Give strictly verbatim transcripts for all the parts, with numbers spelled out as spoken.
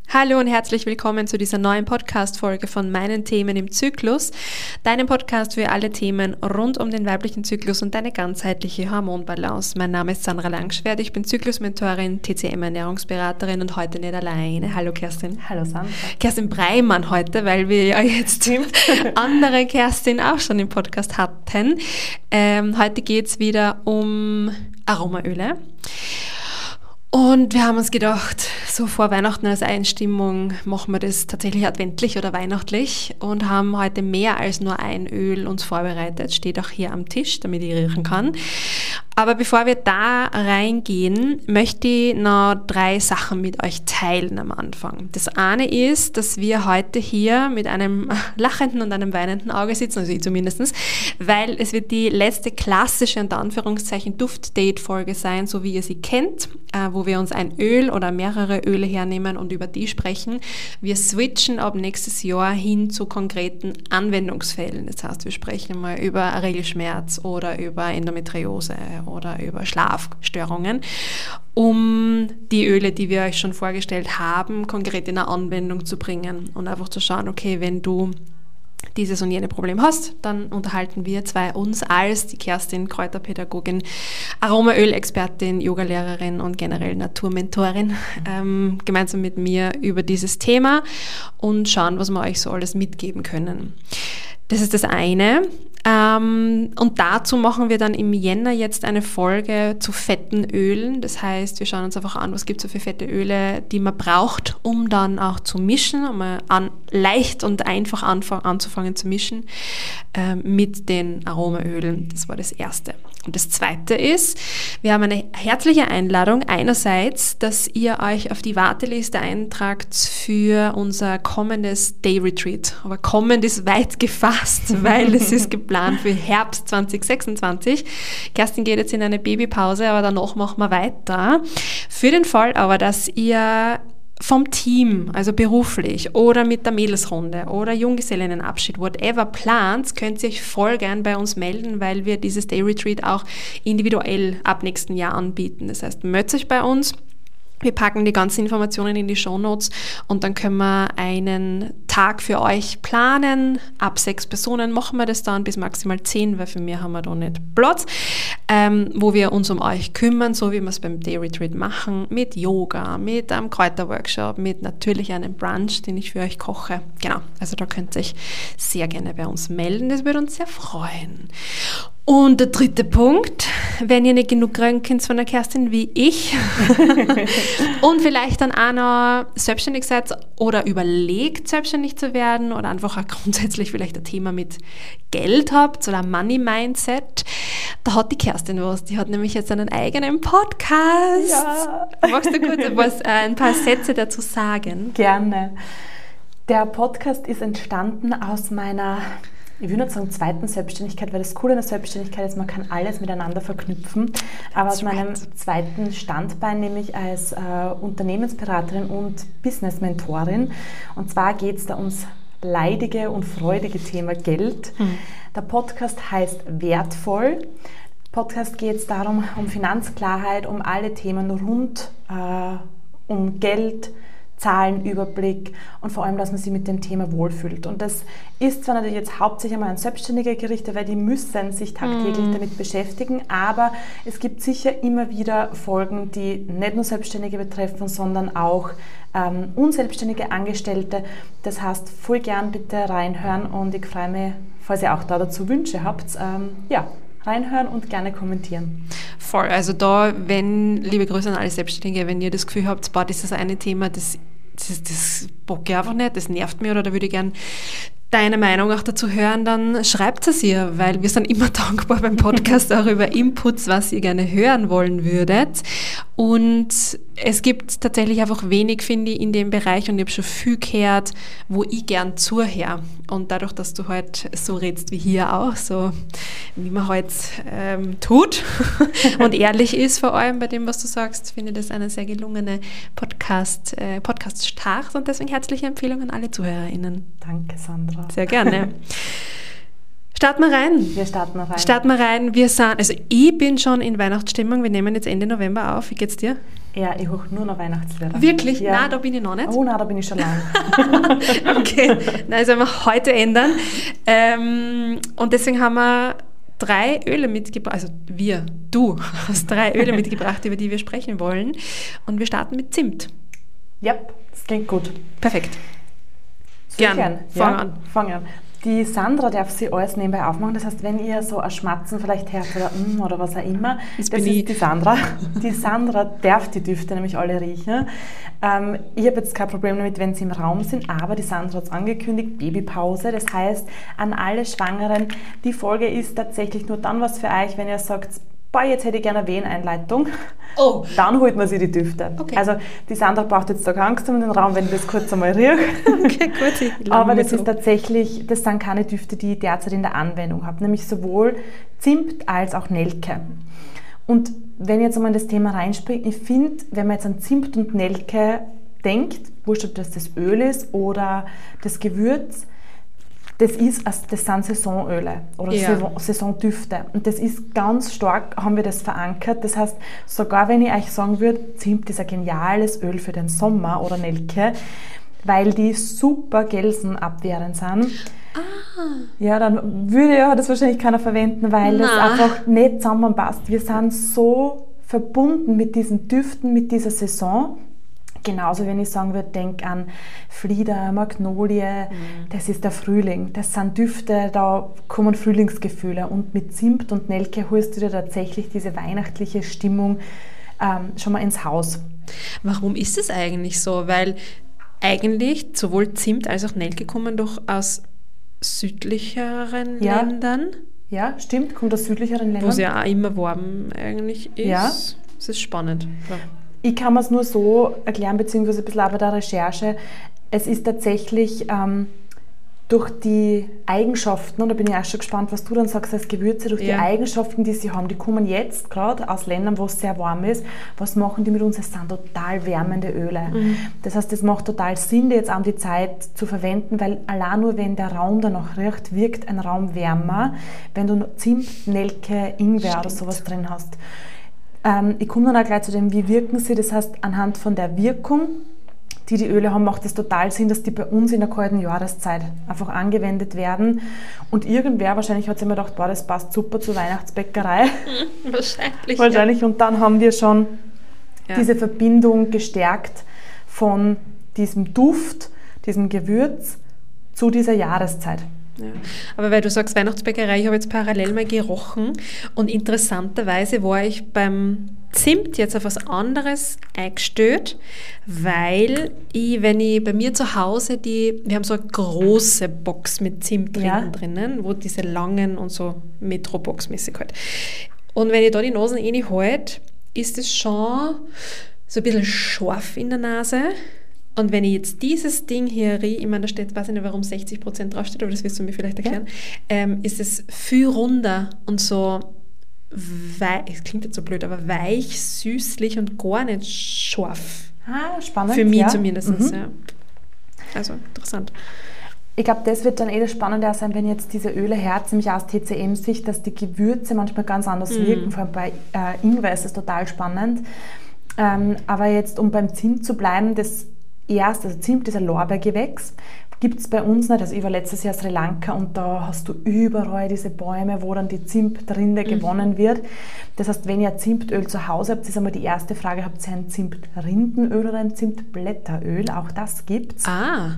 Hallo und herzlich willkommen zu dieser neuen Podcast-Folge von Meinen Themen im Zyklus, deinem Podcast für alle Themen rund um den weiblichen Zyklus und deine ganzheitliche Hormonbalance. Mein Name ist Sandra Langschwert, ich bin Zyklusmentorin, T C M-Ernährungsberaterin und heute nicht alleine. Hallo Kerstin. Hallo Sandra. Kerstin Breimann heute, weil wir ja jetzt andere Kerstin auch schon im Podcast hatten. Ähm, heute geht es wieder um Aromaöle. Und wir haben uns gedacht, so vor Weihnachten als Einstimmung machen wir das tatsächlich adventlich oder weihnachtlich und haben heute mehr als nur ein Öl uns vorbereitet. Steht auch hier am Tisch, damit ich riechen kann. Aber bevor wir da reingehen, möchte ich noch drei Sachen mit euch teilen am Anfang. Das eine ist, dass wir heute hier mit einem lachenden und einem weinenden Auge sitzen, also ich zumindest, weil es wird die letzte klassische, unter Anführungszeichen, Duft-Date-Folge sein, so wie ihr sie kennt, wo wir uns ein Öl oder mehrere Öle hernehmen und über die sprechen. Wir switchen ab nächstes Jahr hin zu konkreten Anwendungsfällen. Das heißt, wir sprechen mal über Regelschmerz oder über Endometriose oder über Schlafstörungen, um die Öle, die wir euch schon vorgestellt haben, konkret in eine Anwendung zu bringen und einfach zu schauen, okay, wenn du dieses und jene Problem hast, dann unterhalten wir zwei uns als die Kerstin, Kräuterpädagogin, Aromaöl-Expertin, Yogalehrerin und generell Naturmentorin, ähm, gemeinsam mit mir über dieses Thema und schauen, was wir euch so alles mitgeben können. Das ist das eine. Ähm, und dazu machen wir dann im Jänner jetzt eine Folge zu fetten Ölen. Das heißt, wir schauen uns einfach an, was gibt es so für fette Öle, die man braucht, um dann auch zu mischen, um an, leicht und einfach anfang, anzufangen zu mischen äh, mit den Aromaölen. Das war das Erste. Und das Zweite ist, wir haben eine herzliche Einladung einerseits, dass ihr euch auf die Warteliste eintragt für unser kommendes Day Retreat. Aber kommend ist weit gefasst, weil es ist geplant für Herbst zwanzig sechsundzwanzig. Kerstin geht jetzt in eine Babypause, aber danach machen wir weiter. Für den Fall aber, dass ihr vom Team, also beruflich oder mit der Mädelsrunde oder Junggesellinnenabschied, whatever plant, könnt ihr euch voll gern bei uns melden, weil wir dieses Day Retreat auch individuell ab nächsten Jahr anbieten. Das heißt, meldet euch bei uns. Wir packen die ganzen Informationen in die Shownotes und dann können wir einen Tag für euch planen. Ab sechs Personen machen wir das dann bis maximal zehn, weil für mehr haben wir da nicht Platz, ähm, wo wir uns um euch kümmern, so wie wir es beim Day Retreat machen, mit Yoga, mit einem Kräuterworkshop, mit natürlich einem Brunch, den ich für euch koche. Genau, also da könnt ihr euch sehr gerne bei uns melden, das würde uns sehr freuen. Und der dritte Punkt, wenn ihr nicht genug kriegen könnt von der Kerstin wie ich und vielleicht dann auch noch selbstständig seid oder überlegt, selbstständig zu werden oder einfach auch grundsätzlich vielleicht ein Thema mit Geld habt oder Money-Mindset, da hat die Kerstin was. Die hat nämlich jetzt einen eigenen Podcast. Ja. Magst du kurz was, äh, ein paar Sätze dazu sagen? Gerne. Der Podcast ist entstanden aus meiner... Ich würde nicht sagen zweiten Selbstständigkeit, weil das Coole an der Selbstständigkeit ist, man kann alles miteinander verknüpfen. Aber aus meinem zweiten Standbein, nämlich als äh, Unternehmensberaterin und Business-Mentorin. Und zwar geht es da ums leidige und freudige Thema Geld. Hm. Der Podcast heißt Wertvoll. Podcast geht es darum, um Finanzklarheit, um alle Themen rund äh, um Geld, Zahlenüberblick und vor allem, dass man sich mit dem Thema wohlfühlt. Und das ist zwar natürlich jetzt hauptsächlich einmal an Selbstständige gerichtet, weil die müssen sich tagtäglich mm. damit beschäftigen, aber es gibt sicher immer wieder Folgen, die nicht nur Selbstständige betreffen, sondern auch ähm, unselbstständige Angestellte. Das heißt, voll gern bitte reinhören und ich freue mich, falls ihr auch da dazu Wünsche habt, ähm, ja, reinhören und gerne kommentieren. Voll, also da, wenn, liebe Grüße an alle Selbstständige, wenn ihr das Gefühl habt, boah, das ist das eine Thema, das, das, das bock ich einfach nicht, das nervt mich oder da würde ich gerne deine Meinung auch dazu hören, dann schreibt es ihr, weil wir sind immer dankbar beim Podcast auch über Inputs, was ihr gerne hören wollen würdet. Und es gibt tatsächlich einfach wenig, finde ich, in dem Bereich und ich habe schon viel gehört, wo ich gern zuhöre. Und dadurch, dass du halt so redest wie hier auch, so wie man halt ähm, tut und ehrlich ist vor allem bei dem, was du sagst, finde ich das eine sehr gelungene Podcast, äh, Podcast-Start und deswegen herzliche Empfehlung an alle ZuhörerInnen. Danke, Sandra. Sehr gerne. Starten wir rein. Wir starten rein. Starten wir rein. Wir sind, also ich bin schon in Weihnachtsstimmung. Wir nehmen jetzt Ende November auf. Wie geht's dir? Ja, ich höre nur noch Weihnachtslieder. Wirklich? Ja. Nein, da bin ich noch nicht. Oh nein, da bin ich schon lang. Okay, nein, das werden wir heute ändern. Ähm, und deswegen haben wir drei Öle mitgebracht, also wir, du hast drei Öle mitgebracht, über die wir sprechen wollen. Und wir starten mit Zimt. Ja, das klingt gut. Perfekt. Gern. Gern, fang ja, an. Fang an. Die Sandra darf sie alles nebenbei aufmachen. Das heißt, wenn ihr so ein Schmatzen vielleicht hört oder mm, oder was auch immer, das, das ist ich. die Sandra. Die Sandra darf die Düfte nämlich alle riechen. Ähm, ich habe jetzt kein Problem damit, wenn sie im Raum sind, aber die Sandra hat es angekündigt, Babypause. Das heißt, an alle Schwangeren, die Folge ist tatsächlich nur dann was für euch, wenn ihr sagt, boah, jetzt hätte ich gerne eine Weheneinleitung. Oh. Dann holt man sich die Düfte. Okay. Also die Sandra braucht jetzt da keine Angst um den Raum, wenn ich das kurz einmal rieche. Okay, gut. Ich Aber das so. ist tatsächlich, das sind keine Düfte, die ich derzeit in der Anwendung habe, nämlich sowohl Zimt als auch Nelke. Und wenn ich jetzt einmal in das Thema reinspringe, ich finde, wenn man jetzt an Zimt und Nelke denkt, wurscht, ob das das Öl ist oder das Gewürz, das, ist, das sind Saisonöle oder ja. Saisondüfte. Und das ist ganz stark, haben wir das verankert. Das heißt, sogar wenn ich euch sagen würde, Zimt ist ein geniales Öl für den Sommer oder Nelke, weil die super gelsenabwehrend sind. Ah. Ja, dann würde ja das wahrscheinlich keiner verwenden, weil Na. das einfach nicht zusammenpasst. Wir sind so verbunden mit diesen Düften, mit dieser Saison. Genauso, wenn ich sagen würde, denk an Flieder, Magnolie, mhm. das ist der Frühling. Das sind Düfte, da kommen Frühlingsgefühle. Und mit Zimt und Nelke holst du dir tatsächlich diese weihnachtliche Stimmung ähm, schon mal ins Haus. Warum ist es eigentlich so? Weil eigentlich sowohl Zimt als auch Nelke kommen doch aus südlicheren ja. Ländern. Ja, stimmt, kommt aus südlicheren Ländern. Wo es ja auch immer warm eigentlich ist. Ja. Das ist spannend. Ja. Ich kann mir es nur so erklären, beziehungsweise ein bisschen auch bei der Recherche. Es ist tatsächlich ähm, durch die Eigenschaften, und da bin ich auch schon gespannt, was du dann sagst als Gewürze, durch ja. die Eigenschaften, die sie haben, die kommen jetzt gerade aus Ländern, wo es sehr warm ist. Was machen die mit uns? Es sind total wärmende Öle. Mhm. Das heißt, es macht total Sinn, jetzt auch die Zeit zu verwenden, weil allein nur, wenn der Raum danach riecht, wirkt ein Raum wärmer, wenn du Zimt, Nelke, Ingwer Stimmt. oder sowas drin hast. Ähm, ich komme dann auch gleich zu dem, wie wirken sie. Das heißt, anhand von der Wirkung, die die Öle haben, macht es total Sinn, dass die bei uns in der kalten Jahreszeit einfach angewendet werden. Und irgendwer, wahrscheinlich hat sich immer gedacht, boah, das passt super zur Weihnachtsbäckerei. Hm, wahrscheinlich. wahrscheinlich. Ja. Und dann haben wir schon ja. diese Verbindung gestärkt von diesem Duft, diesem Gewürz zu dieser Jahreszeit. Ja. Aber weil du sagst Weihnachtsbäckerei, ich habe jetzt parallel mal gerochen und interessanterweise war ich beim Zimt jetzt auf was anderes eingestellt, weil ich, wenn ich bei mir zu Hause die, wir haben so eine große Box mit Zimtringen ja. drinnen, wo diese langen und so Metro-Box-mäßig halt. Und wenn ich da die Nasen reinhalte, ist es schon so ein bisschen scharf in der Nase. Und wenn ich jetzt dieses Ding hier rieche, ich meine, da steht, weiß ich nicht, warum sechzig Prozent draufsteht, aber das wirst du mir vielleicht erklären, ja. ähm, ist es viel runder und so, weich, es klingt jetzt so blöd, aber weich, süßlich und gar nicht scharf. Ah, spannend. Für mich ja. zumindest. Mhm. Ja. Also, interessant. Ich glaube, das wird dann eh das Spannende sein, wenn jetzt diese Öle herz, nämlich aus T C M-Sicht, dass die Gewürze manchmal ganz anders mhm. wirken. Vor allem bei äh, Ingwer ist das total spannend. Ähm, aber jetzt, um beim Zimt zu bleiben, das erst, also Zimt ist ein Lorbeergewächs, gibt es bei uns nicht. Also ich war letztes Jahr Sri Lanka und da hast du überall diese Bäume, wo dann die Zimtrinde mhm. gewonnen wird. Das heißt, wenn ihr ein Zimtöl zu Hause habt, ist einmal die erste Frage, habt ihr ein Zimtrindenöl oder ein Zimtblätteröl? Auch das gibt's. Ah.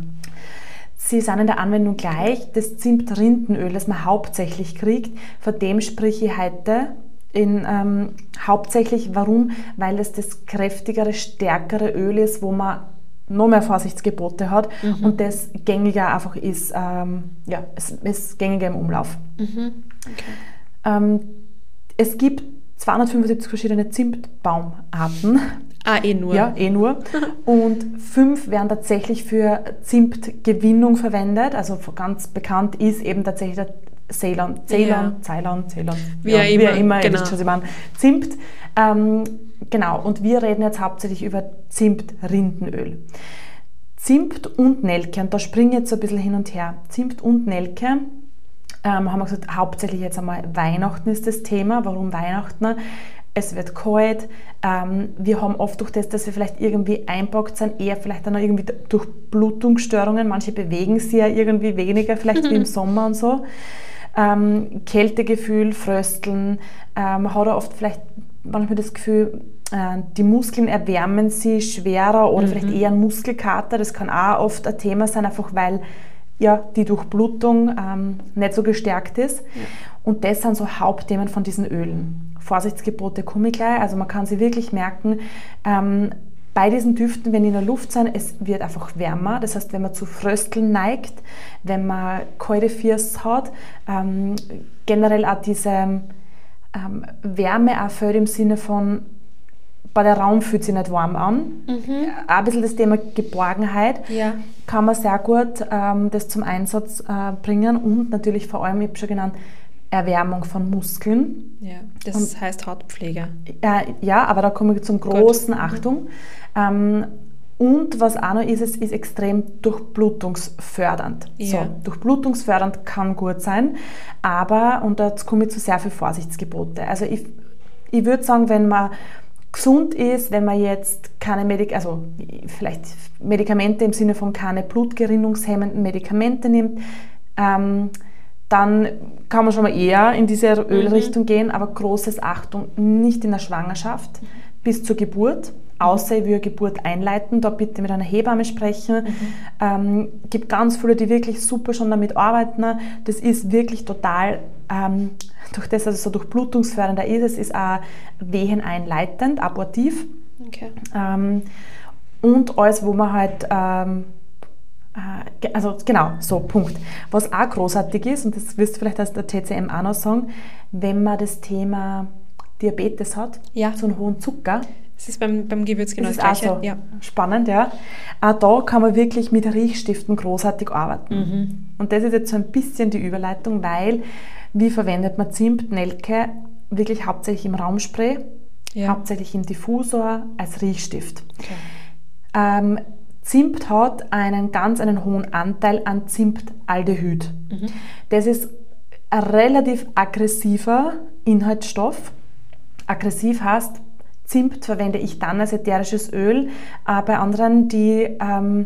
Sie sind in der Anwendung gleich. Das Zimtrindenöl, das man hauptsächlich kriegt, von dem spreche ich heute in, ähm, hauptsächlich. Warum? Weil es das kräftigere, stärkere Öl ist, wo man noch mehr Vorsichtsgebote hat mhm. und das gängiger einfach ist, ähm, ja, es ist gängiger im Umlauf. Mhm. Okay. Ähm, es gibt zweihundertfünfundsiebzig verschiedene Zimtbaumarten. Ah, eh nur. Ja, eh nur. Und fünf werden tatsächlich für Zimtgewinnung verwendet. Also ganz bekannt ist eben tatsächlich der Ceylon, Ceylon, ja. Ceylon, Ceylon. Wie ja, ja immer. Wie immer, genau. ihr wisst schon, Sie meinen Zimt. Ähm, genau, und wir reden jetzt hauptsächlich über Zimtrindenöl. Zimt und Nelke, und da springe ich jetzt so ein bisschen hin und her. Zimt und Nelke, ähm, haben wir gesagt, hauptsächlich jetzt einmal Weihnachten ist das Thema. Warum Weihnachten? es wird kalt, ähm, wir haben oft durch das, dass wir vielleicht irgendwie einpackt sind, eher vielleicht dann auch irgendwie durch Blutungsstörungen, manche bewegen sich ja irgendwie weniger, vielleicht wie im Sommer und so. Ähm, Kältegefühl, Frösteln, ähm, man hat auch oft vielleicht manchmal das Gefühl, äh, die Muskeln erwärmen sich schwerer oder mhm. vielleicht eher ein Muskelkater, das kann auch oft ein Thema sein, einfach weil ja, die Durchblutung ähm, nicht so gestärkt ist. Ja. Und das sind so Hauptthemen von diesen Ölen. Vorsichtsgebote komme ich gleich, also man kann sie wirklich merken, ähm, bei diesen Düften, wenn die in der Luft sind, es wird einfach wärmer. Das heißt, wenn man zu Frösteln neigt, wenn man kalte Füße hat, ähm, generell auch diese ähm, Wärme auch fällt im Sinne von, bei der Raum fühlt sich nicht warm an. Mhm. Auch ein bisschen das Thema Geborgenheit ja. kann man sehr gut ähm, das zum Einsatz äh, bringen und natürlich vor allem, ich habe schon genannt, Erwärmung von Muskeln. Ja, das und, heißt Hautpflege. Äh, ja, aber da komme ich zum großen Gott. Achtung. Ähm, und was auch noch ist, es ist extrem durchblutungsfördernd. Ja. So, durchblutungsfördernd kann gut sein, aber, und jetzt komme ich zu sehr viel Vorsichtsgebote. Also ich, ich würde sagen, wenn man gesund ist, wenn man jetzt keine Medik- also vielleicht Medikamente im Sinne von keine blutgerinnungshemmenden Medikamente nimmt, ähm, dann kann man schon mal eher in diese Ölrichtung mhm. gehen, aber großes Achtung, nicht in der Schwangerschaft mhm. bis zur Geburt, außer ich will eine Geburt einleiten, da bitte mit einer Hebamme sprechen. Mhm. Ähm, gibt ganz viele, die wirklich super schon damit arbeiten. Das ist wirklich total, ähm, durch das, dass es so durchblutungsfördernder ist, es ist auch weheneinleitend, abortiv. Okay. Ähm, und alles, wo man halt... Ähm, Also genau, so, Punkt. Was auch großartig ist, und das wirst du vielleicht aus der T C M auch noch sagen, wenn man das Thema Diabetes hat, ja. so einen hohen Zucker. Das ist beim, beim Gewürz genau das, das Gleiche. Auch so ja. Spannend, ja. Auch da kann man wirklich mit Riechstiften großartig arbeiten. Mhm. Und das ist jetzt so ein bisschen die Überleitung, weil, wie verwendet man Zimt, Nelke, wirklich hauptsächlich im Raumspray, ja. hauptsächlich im Diffusor, als Riechstift. Okay. Ähm, Zimt hat einen ganz einen hohen Anteil an Zimtaldehyd. Mhm. Das ist ein relativ aggressiver Inhaltsstoff. Aggressiv heißt, Zimt verwende ich dann als ätherisches Öl. Äh, bei anderen, die, ähm,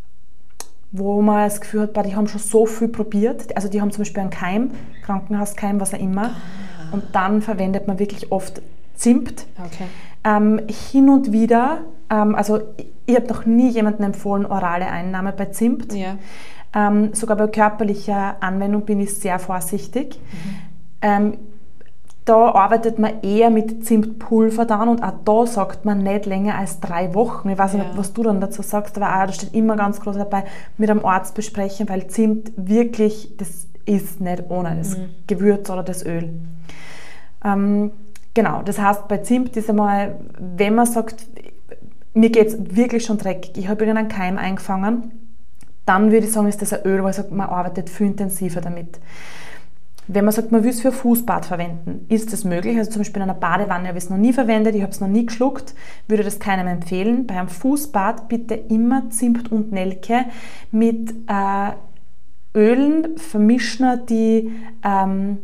wo man das Gefühl hat, die haben schon so viel probiert. Also die haben zum Beispiel einen Keim, Krankenhauskeim, was auch immer. Ah. Und dann verwendet man wirklich oft Zimt. Okay. Ähm, hin und wieder, ähm, also ich habe noch nie jemandem empfohlen, orale Einnahme bei Zimt. Ja. Ähm, sogar bei körperlicher Anwendung bin ich sehr vorsichtig. Mhm. Ähm, da arbeitet man eher mit Zimtpulver dann und auch da sagt man nicht länger als drei Wochen. Ich weiß ja. nicht, was du dann dazu sagst, aber auch, da steht immer ganz groß dabei, mit einem Arzt besprechen, weil Zimt wirklich, das ist nicht ohne das mhm. Gewürz oder das Öl. Ähm, genau, das heißt, bei Zimt ist einmal, wenn man sagt, mir geht es wirklich schon dreckig, ich habe irgendeinen Keim eingefangen, dann würde ich sagen, ist das ein Öl, weil ich sage, man arbeitet viel intensiver damit. Wenn man sagt, man will es für ein Fußbad verwenden, ist das möglich. Also zum Beispiel in einer Badewanne habe ich es noch nie verwendet, ich habe es noch nie geschluckt, würde das keinem empfehlen. Bei einem Fußbad bitte immer Zimt und Nelke mit äh, Ölen vermischen, die ähm,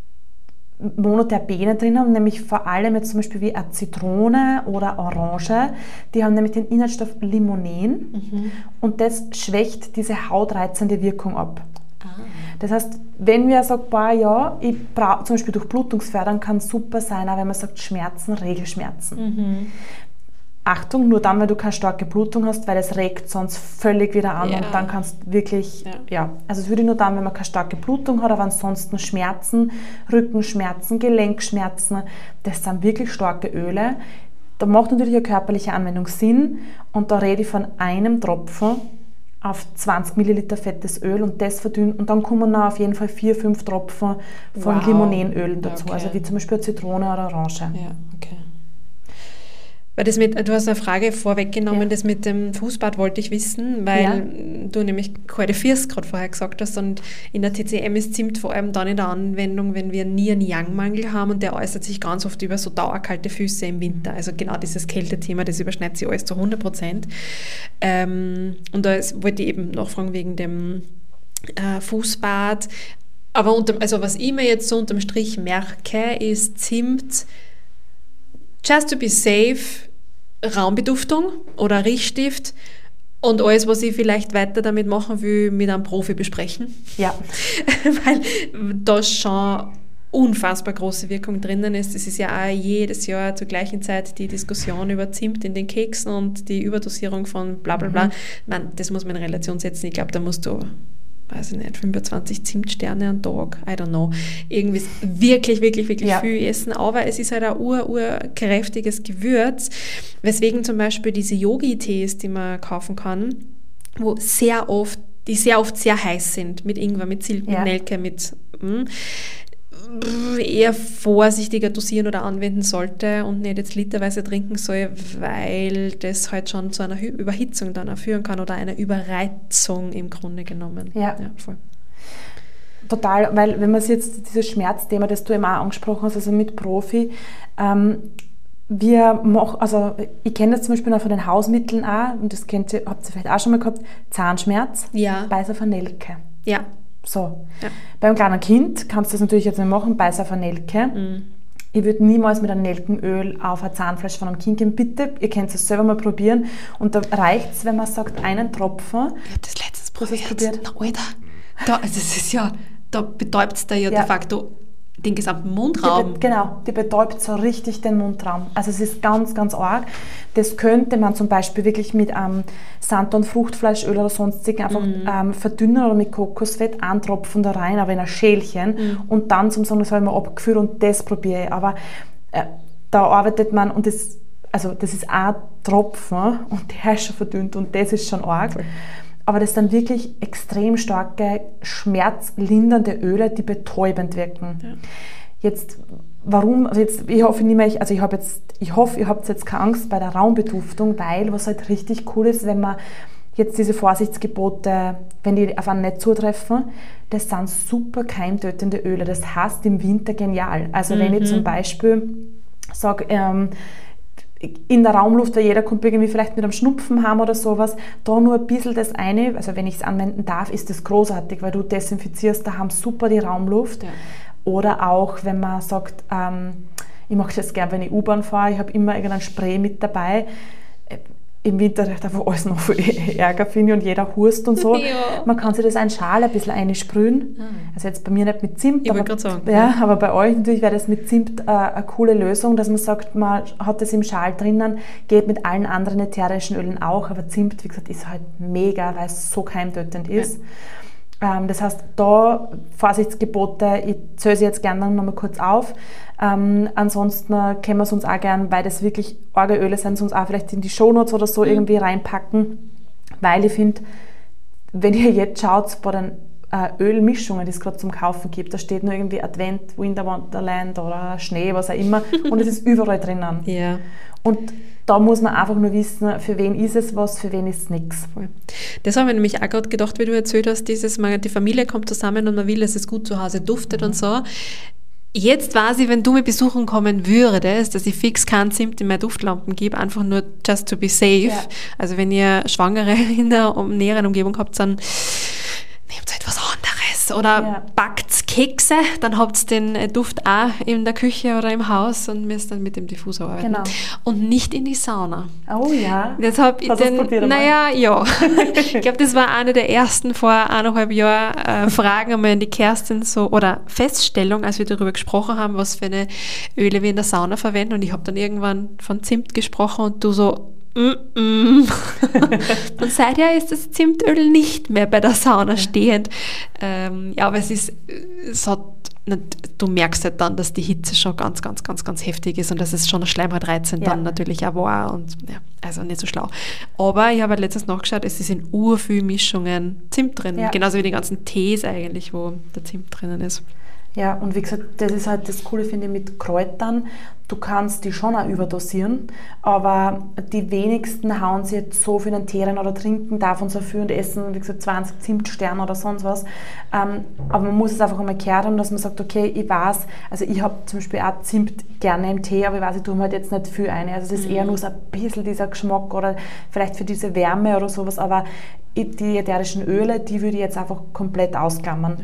Monoterpene drin haben, nämlich vor allem jetzt zum Beispiel wie eine Zitrone oder Orange. Die haben nämlich den Inhaltsstoff Limonen mhm. und das schwächt diese hautreizende Wirkung ab. Ah. Das heißt, wenn wir sagen, boah, ja, ich brauche zum Beispiel Durchblutungsfördern, kann super sein, auch wenn man sagt Schmerzen, Regelschmerzen. Mhm. Achtung, nur dann, wenn du keine starke Blutung hast, weil es regt sonst völlig wieder an ja. und dann kannst du wirklich, ja. ja, also es würde nur dann, wenn man keine starke Blutung hat, aber ansonsten Schmerzen, Rückenschmerzen, Gelenkschmerzen, das sind wirklich starke Öle. Da macht natürlich eine körperliche Anwendung Sinn und da rede ich von einem Tropfen auf zwanzig Milliliter fettes Öl und das verdünnt und dann kommen noch auf jeden Fall vier, fünf Tropfen von wow. Limonenölen dazu, okay. also wie zum Beispiel Zitrone oder Orange. Ja, okay. Weil das mit, du hast eine Frage vorweggenommen, ja. das mit dem Fußbad wollte ich wissen, weil ja. du nämlich kalte Füße gerade vorher gesagt hast und in der T C M ist Zimt vor allem dann in der Anwendung, wenn wir nie einen Yang-Mangel haben und der äußert sich ganz oft über so dauerkalte Füße im Winter. Also genau dieses Kältethema, das überschneidet sich alles zu hundert Prozent. Ähm, und da ist, wollte ich eben nachfragen wegen dem äh, Fußbad. Aber unter, also was ich mir jetzt so unterm Strich merke, ist Zimt just to be safe, Raumbeduftung oder Riechstift und alles, was ich vielleicht weiter damit machen will, mit einem Profi besprechen. Ja. Weil da schon unfassbar große Wirkung drinnen ist. Es ist ja auch jedes Jahr zur gleichen Zeit die Diskussion über Zimt in den Keksen und die Überdosierung von bla bla bla. Mhm. Man, das muss man in Relation setzen. Ich glaube, da musst du, weiß ich nicht, fünfundzwanzig Zimtsterne am Tag, I don't know, irgendwie wirklich, wirklich, wirklich ja. viel essen. Aber es ist halt ein ur, ur kräftiges Gewürz, weswegen zum Beispiel diese Yogi-Tees, die man kaufen kann, wo sehr oft, die sehr oft sehr heiß sind, mit Ingwer, mit Zimt, ja. mit Nelke, mit mh, eher vorsichtiger dosieren oder anwenden sollte und nicht jetzt literweise trinken soll, weil das halt schon zu einer Überhitzung dann auch führen kann oder einer Überreizung im Grunde genommen. Ja, ja voll. Total, weil wenn man sich jetzt dieses Schmerzthema, das du eben auch angesprochen hast, also mit Profi, ähm, wir machen, also ich kenne das zum Beispiel noch von den Hausmitteln auch, und das kennt ihr, habt ihr vielleicht auch schon mal gehabt, Zahnschmerz, ja. Beiß auf eine Nelke. Ja. So. Ja. Beim kleinen Kind kannst du das natürlich jetzt nicht machen, Beiß auf eine Nelke. Mm. Ich würde niemals mit einem Nelkenöl auf ein Zahnfleisch von einem Kind gehen. Bitte, ihr könnt es selber mal probieren. Und da reicht es, wenn man sagt, einen Tropfen. Ich habe das letztens probiert. probiert. Na, Alter, da, das ist ja, da betäubt es dir ja, ja de facto den gesamten Mundraum. Die, genau, die betäubt so richtig den Mundraum. Also es ist ganz, ganz arg. Das könnte man zum Beispiel wirklich mit ähm, Sanddorn, Fruchtfleischöl oder sonstigen einfach mm. ähm, verdünnen oder mit Kokosfett, einen Tropfen da rein, aber in ein Schälchen mm. und dann zum Sagen, das habe ich mal abgeführt und das probiere ich. Aber äh, da arbeitet man und das, also das ist ein Tropfen und der ist schon verdünnt und das ist schon arg. Cool. Aber das sind wirklich extrem starke, schmerzlindernde Öle, die betäubend wirken. Ja. Jetzt, warum, also jetzt, ich hoffe nicht mehr, also ich habe jetzt, ich hoffe, ihr habt jetzt keine Angst bei der Raumbeduftung, weil was halt richtig cool ist, wenn man jetzt diese Vorsichtsgebote, wenn die auf einen nicht zutreffen, das sind super keimtötende Öle. Das heißt im Winter genial. Also mhm. wenn ich zum Beispiel sage, ähm, in der Raumluft, weil jeder kommt irgendwie vielleicht mit einem Schnupfen haben oder sowas, da nur ein bisschen das eine, also wenn ich es anwenden darf, ist das großartig, weil du desinfizierst daheim super die Raumluft. Ja. Oder auch, wenn man sagt, ähm, ich mache das gerne, wenn ich U-Bahn fahre, ich habe immer irgendein Spray mit dabei. Im Winter reicht einfach alles noch viel Ärger, finde ich, und jeder hust und so. Ja. Man kann sich das in Schal ein bisschen einsprühen. Ah. Also jetzt bei mir nicht mit Zimt, ich aber, gerade sagen, ja, ja. aber bei euch natürlich wäre das mit Zimt äh, eine coole Lösung, dass man sagt, man hat das im Schal drinnen, geht mit allen anderen ätherischen Ölen auch, aber Zimt, wie gesagt, ist halt mega, weil es so keimtötend ist. Ja. Ähm, das heißt, da Vorsichtsgebote, ich zähle sie jetzt gerne noch mal kurz auf. Ähm, ansonsten können wir es uns auch gerne, weil das wirklich arge Öle sind, uns auch vielleicht in die Shownotes oder so mhm. irgendwie reinpacken, weil ich finde, wenn ihr jetzt schaut bei den äh, Ölmischungen, die es gerade zum Kaufen gibt, da steht nur irgendwie Advent, Winter Wonderland oder Schnee, was auch immer, und es ist überall drinnen. Ja. Und da muss man einfach nur wissen, für wen ist es was, für wen ist es nichts. Das habe ich nämlich auch gerade gedacht, wie du erzählt hast, dieses, man, die Familie kommt zusammen und man will, dass es gut zu Hause duftet mhm. und so. Jetzt weiß ich, wenn du mir besuchen kommen würdest, dass ich fix keinen Zimt in meine Duftlampen gebe, einfach nur just to be safe. Ja. Also wenn ihr Schwangere in der um, näheren Umgebung habt, dann nehmt etwas anderes. Oder ja. backt Kekse, dann habt ihr den Duft auch in der Küche oder im Haus und müsst dann mit dem Diffusor arbeiten. Genau. Und nicht in die Sauna. Oh ja. Jetzt hab ich den, naja, ja. Ich glaube, das war eine der ersten vor eineinhalb Jahren äh, Fragen einmal an die Kerstin so, oder Feststellung, als wir darüber gesprochen haben, was für eine Öle wir in der Sauna verwenden. Und ich habe dann irgendwann von Zimt gesprochen und du so, mm -mm. Und seither ist das Zimtöl nicht mehr bei der Sauna stehend. Ähm, ja, aber es ist, es hat, du merkst halt dann, dass die Hitze schon ganz, ganz, ganz, ganz heftig ist und dass es schon eine Schleimhautreizend ja. dann natürlich auch war und ja, also nicht so schlau. Aber ich habe halt letztens nachgeschaut, es ist in urviel Mischungen Zimt drin, ja. genauso wie die ganzen Tees eigentlich, wo der Zimt drinnen ist. Ja, und wie gesagt, das ist halt das Coole, finde ich, mit Kräutern. Du kannst die schon auch überdosieren, aber die wenigsten hauen sich jetzt so viel in den Tee rein oder trinken davon so viel und essen, wie gesagt, zwanzig Zimtsterne oder sonst was. Ähm, aber man muss es einfach einmal kehren, dass man sagt, okay, ich weiß, also ich habe zum Beispiel auch Zimt gerne im Tee, aber ich weiß, ich tue mir halt jetzt nicht viel ein. Also es ist mhm. eher nur so ein bisschen dieser Geschmack oder vielleicht für diese Wärme oder sowas, aber die ätherischen Öle, die würde ich jetzt einfach komplett ausklammern.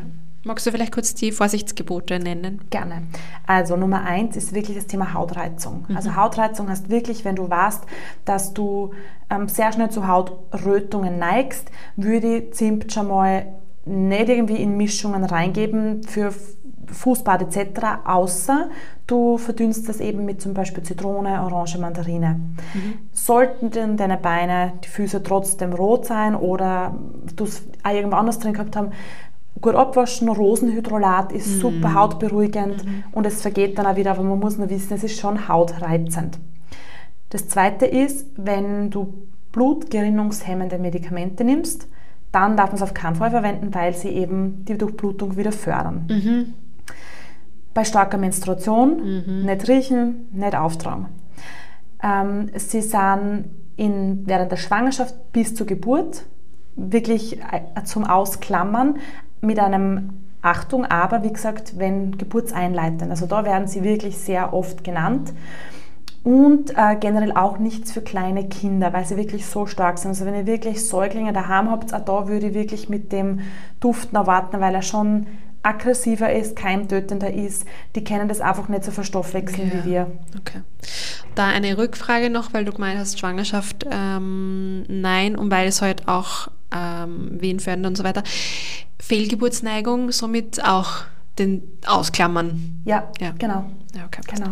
Magst du vielleicht kurz die Vorsichtsgebote nennen? Gerne. Also Nummer eins ist wirklich das Thema Hautreizung. Mhm. Also Hautreizung heißt wirklich, wenn du weißt, dass du ähm, sehr schnell zu Hautrötungen neigst, würde ich Zimt schon mal nicht irgendwie in Mischungen reingeben für Fußbad et cetera, außer du verdünnst das eben mit zum Beispiel Zitrone, Orange, Mandarine. Mhm. Sollten denn deine Beine, die Füße trotzdem rot sein oder du es auch irgendwo anders drin gehabt haben, gut abwaschen, Rosenhydrolat ist mhm. super hautberuhigend mhm. und es vergeht dann auch wieder, aber man muss nur wissen, es ist schon hautreizend. Das zweite ist, wenn du blutgerinnungshemmende Medikamente nimmst, dann darf man es auf keinen Fall verwenden, weil sie eben die Durchblutung wieder fördern. Mhm. Bei starker Menstruation mhm. nicht riechen, nicht auftragen. Ähm, sie sind in, während der Schwangerschaft bis zur Geburt wirklich zum Ausklammern mit einem Achtung, aber wie gesagt, wenn geburtseinleitend. Also da werden sie wirklich sehr oft genannt. Und äh, generell auch nichts für kleine Kinder, weil sie wirklich so stark sind. Also wenn ihr wirklich Säuglinge daheim habt, auch da würde ich wirklich mit dem Duft noch warten, weil er schon aggressiver ist, keimtötender ist. Die können das einfach nicht so verstoffwechseln ja. wie wir. Okay. Da eine Rückfrage noch, weil du gemeint hast, Schwangerschaft, ähm, nein, und weil es halt auch ähm, Wehen fördern und so weiter. Fehlgeburtsneigung, somit auch den Ausklammern. Ja, ja. genau. Ja, okay, genau.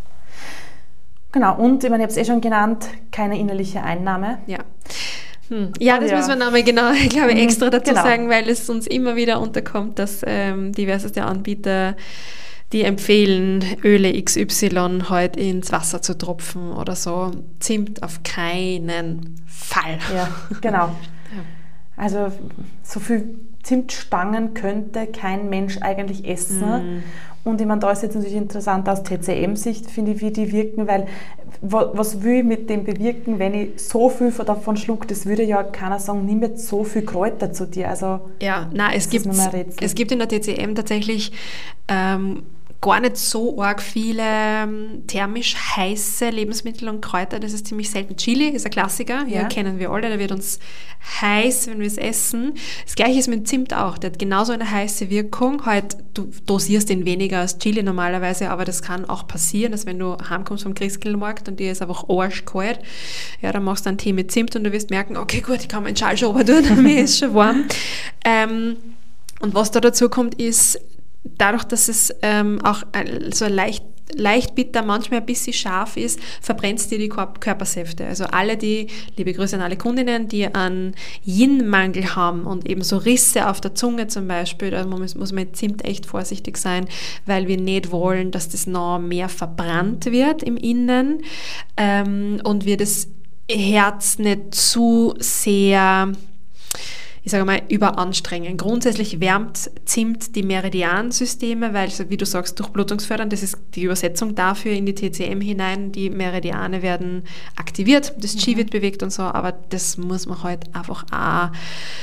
Genau, und ich meine, ich habe es eh schon genannt, keine innerliche Einnahme. Ja. Hm. Ja, das ja. müssen wir nochmal genau, ich glaube, extra dazu genau. sagen, weil es uns immer wieder unterkommt, dass ähm, diverseste Anbieter, die empfehlen, Öle X Y halt ins Wasser zu tropfen oder so. Zimt auf keinen Fall. Ja, genau. ja. Also so viel Zimtstangen könnte kein Mensch eigentlich essen. Mm. Und ich meine, da ist jetzt natürlich interessant aus T C M-Sicht, finde ich, wie die wirken, weil was will ich mit dem bewirken, wenn ich so viel davon schlucke? Das würde ja keiner sagen, nimm jetzt so viel Kräuter zu dir. Also, ja, nein, es gibt, es gibt in der T C M tatsächlich ähm, gar nicht so arg viele ähm, thermisch heiße Lebensmittel und Kräuter. Das ist ziemlich selten. Chili ist ein Klassiker, ja, kennen wir alle. Der wird uns heiß, wenn wir es essen. Das Gleiche ist mit Zimt auch. Der hat genauso eine heiße Wirkung. Halt, du dosierst den weniger als Chili normalerweise, aber das kann auch passieren, dass wenn du heimkommst vom Christkindlmarkt und dir ist einfach arschkalt, ja, dann machst du einen Tee mit Zimt und du wirst merken, okay, gut, ich kann meinen Schal schon runter tun, mir ist schon warm. Ähm, und was da dazu kommt, ist, dadurch, dass es ähm, auch so leicht, leicht bitter, manchmal ein bisschen scharf ist, verbrennt dir die Körpersäfte. Also alle die, liebe Grüße an alle Kundinnen, die einen Yin-Mangel haben und eben so Risse auf der Zunge zum Beispiel, da muss, muss man mit Zimt echt vorsichtig sein, weil wir nicht wollen, dass das noch mehr verbrannt wird im Innen ähm, und wir das Herz nicht zu sehr, ich sage mal, überanstrengen. Grundsätzlich wärmt Zimt die Meridiansysteme, weil, wie du sagst, durchblutungsfördernd, das ist die Übersetzung dafür in die T C M hinein, die Meridiane werden aktiviert, das Qi wird bewegt und so, aber das muss man halt einfach auch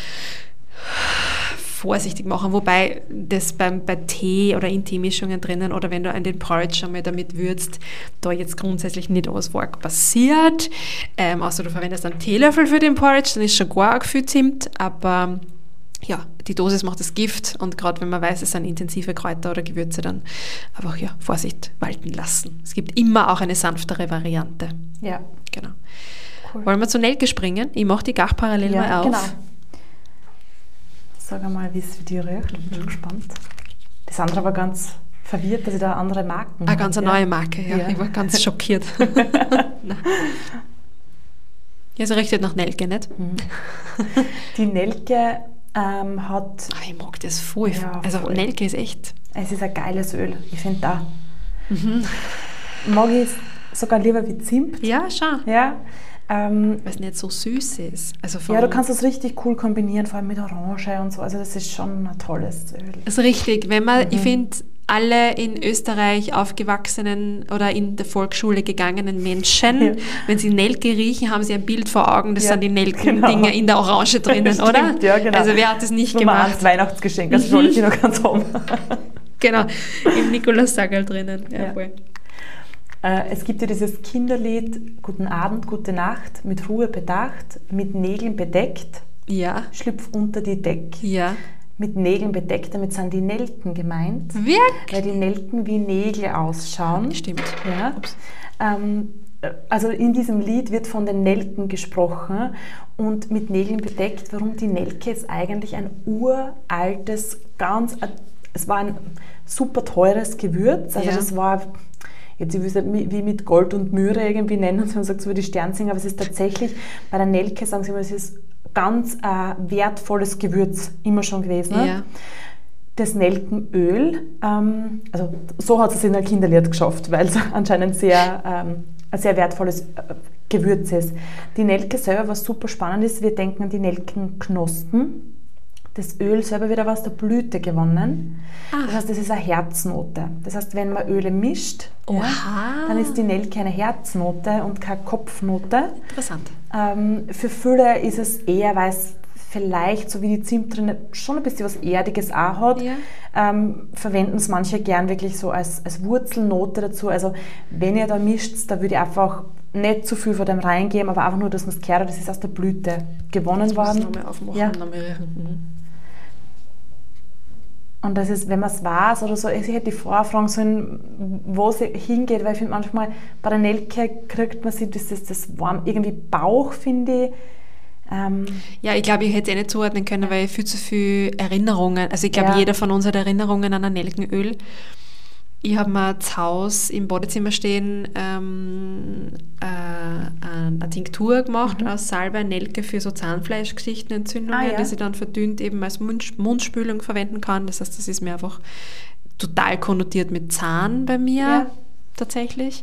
vorsichtig machen, wobei das beim, bei Tee oder in Teemischungen drinnen oder wenn du an den Porridge schon mal damit würzt, da jetzt grundsätzlich nicht alles arg passiert, ähm, außer du verwendest einen Teelöffel für den Porridge, dann ist schon gar arg viel Zimt, aber ja, die Dosis macht das Gift und gerade wenn man weiß, es sind intensive Kräuter oder Gewürze, dann einfach ja, Vorsicht walten lassen. Es gibt immer auch eine sanftere Variante. Ja. Genau. Cool. Wollen wir zu Nelke springen? Ich mache die Gach parallel ja, mal auf. Genau. Sag einmal, wie es für dich riecht. Ich bin schon gespannt. Die Sandra war ganz verwirrt, dass ich da andere Marken habe. Eine ganz ja. neue Marke, ja. ja. Ich war ganz schockiert. Ja, sie riecht nach Nelke, nicht? Mhm. Die Nelke ähm, hat... Aber ich mag das voll. Ja, also voll. Nelke ist echt... Es ist ein geiles Öl. Ich finde da. Mhm. Mag ich es sogar lieber wie Zimt. Ja, schon. Ja. Ähm, weil es nicht so süß ist. Also ja, du kannst das richtig cool kombinieren, vor allem mit Orange und so. Also das ist schon ein tolles Öl. Das ist richtig. Wenn man, mhm. ich finde, alle in Österreich aufgewachsenen oder in der Volksschule gegangenen Menschen, ja. wenn sie Nelke riechen, haben sie ein Bild vor Augen, das ja, sind die Nelken-Dinger genau. in der Orange drinnen, Stimmt, oder? Ja, genau. Also wer hat das nicht Nummer gemacht? Eins Weihnachtsgeschenk, also soll ich noch ganz haben. Genau, im Nikolaus-Sackerl drinnen. Ja, ja. Voll. Es gibt ja dieses Kinderlied Guten Abend, gute Nacht, mit Ruhe bedacht, mit Nägeln bedeckt, ja. schlüpf unter die Deck. Ja. mit Nägeln bedeckt. Damit sind die Nelken gemeint. Wirklich? Weil die Nelken wie Nägel ausschauen. Stimmt. Ja. Ähm, also in diesem Lied wird von den Nelken gesprochen und mit Nägeln bedeckt. Warum? Die Nelke ist eigentlich ein uraltes, ganz, es war ein super teures Gewürz. Also ja. das war, jetzt ich will es wie mit Gold und Myrrhe irgendwie nennen, wenn man sagt so wie die Sternsinger, aber es ist tatsächlich, bei der Nelke sagen sie immer, es ist ganz äh, wertvolles Gewürz immer schon gewesen. Ja. Das Nelkenöl, ähm, also so hat es in ein Kinderlied geschafft, weil es anscheinend sehr, ähm, ein sehr wertvolles äh, Gewürz ist. Die Nelke selber, was super spannend ist, wir denken an die Nelkenknospen. Das Öl selber wird aber aus der Blüte gewonnen. Ach. Das heißt, das ist eine Herznote. Das heißt, wenn man Öle mischt, ja, dann ist die Nelke eine Herznote und keine Kopfnote. Interessant. Ähm, für viele ist es eher, weil es vielleicht, so wie die Zimtrinde, schon ein bisschen was Erdiges auch hat, ja. ähm, verwenden es manche gern wirklich so als, als Wurzelnote dazu. Also wenn ihr da mischt, da würde ich einfach nicht zu viel von dem reingeben, aber einfach nur, dass man es gehört, das ist aus der Blüte gewonnen worden. Das nochmal aufmachen. Ja. Nochmal riechen. Und das ist, wenn man es weiß oder so, ich hätte die Frau fragen sollen, wo sie hingeht, weil ich finde manchmal, bei der Nelke kriegt man sich das, das, das warm, irgendwie Bauch, finde ich. Ähm, ja, ich glaube, ich hätte es eh nicht zuordnen können, weil ich viel zu viele Erinnerungen, also ich glaube, ja. jeder von uns hat Erinnerungen an ein Nelkenöl. Ich habe mir das Haus im Badezimmer stehen, ähm, äh, eine Tinktur gemacht mhm. aus Salbei, Nelke für so Zahnfleischgeschichten, Entzündungen, ah, ja. die sie dann verdünnt eben als Mund, Mundspülung verwenden kann. Das heißt, das ist mir einfach total konnotiert mit Zahn bei mir ja. tatsächlich.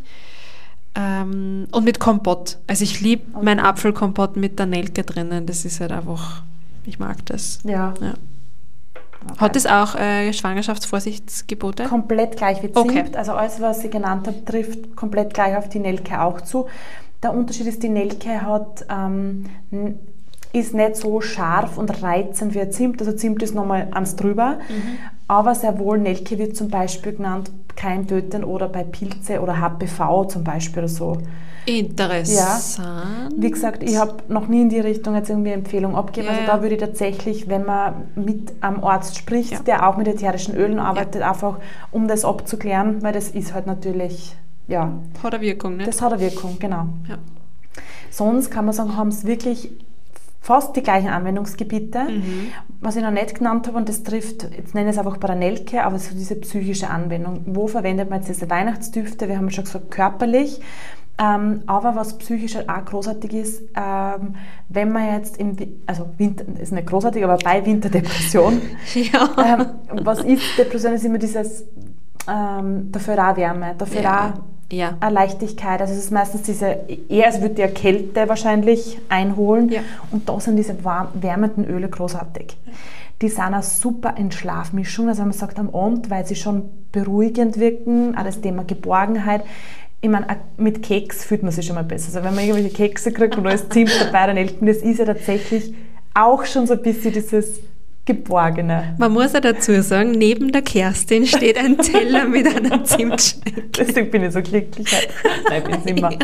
Ähm, und mit Kompott. Also ich liebe okay. meinen Apfelkompott mit der Nelke drinnen. Das ist halt einfach, ich mag das. Ja. ja. Okay. Hat es auch äh, Schwangerschaftsvorsichtsgebote? Komplett gleich wie Zimt. Okay. Also alles, was ich genannt habe, trifft komplett gleich auf die Nelke auch zu. Der Unterschied ist, die Nelke hat, ähm, ist nicht so scharf und reizend wie ein Zimt. Also Zimt ist nochmal eins drüber. Mhm. Aber sehr wohl, Nelke wird zum Beispiel genannt keimtötend oder bei Pilze oder H P V zum Beispiel oder so. Interessant. Ja. Wie gesagt, ich habe noch nie in die Richtung jetzt irgendwie Empfehlung abgegeben. Ja, also da würde ich tatsächlich, wenn man mit einem Arzt spricht, ja. der auch mit ätherischen Ölen arbeitet, ja. einfach um das abzuklären, weil das ist halt natürlich, ja. Hat eine Wirkung, ne? Das hat eine Wirkung, genau. Ja. Sonst kann man sagen, haben es wirklich fast die gleichen Anwendungsgebiete. Mhm. Was ich noch nicht genannt habe, und das trifft, jetzt nenne ich es einfach bei der Nelke, aber so diese psychische Anwendung. Wo verwendet man jetzt diese Weihnachtsdüfte? Wir haben schon gesagt, körperlich. Ähm, aber was psychisch halt auch großartig ist, ähm, wenn man jetzt im, also Winter, ist nicht großartig, aber bei Winterdepression, ja. ähm, was ist Depression, ist immer dieses, ähm, dafür auch Wärme, dafür ja. auch ja. eine Leichtigkeit, also es ist meistens diese, eher als würde die Kälte wahrscheinlich einholen ja. und da sind diese warm, wärmenden Öle großartig. Ja. Die sind eine super Entschlafmischung, also man sagt am Abend, weil sie schon beruhigend wirken, auch das Thema Geborgenheit. Ich meine, mit Keks fühlt man sich schon mal besser. Also wenn man irgendwelche Kekse kriegt und da ist Zimt dabei, dann Nelken, das ist ja tatsächlich auch schon so ein bisschen dieses Geborgene. Man muss ja dazu sagen, neben der Kerstin steht ein Teller mit einer Zimtschnecke. Deswegen bin ich so glücklich. Nein, ich bin es immer.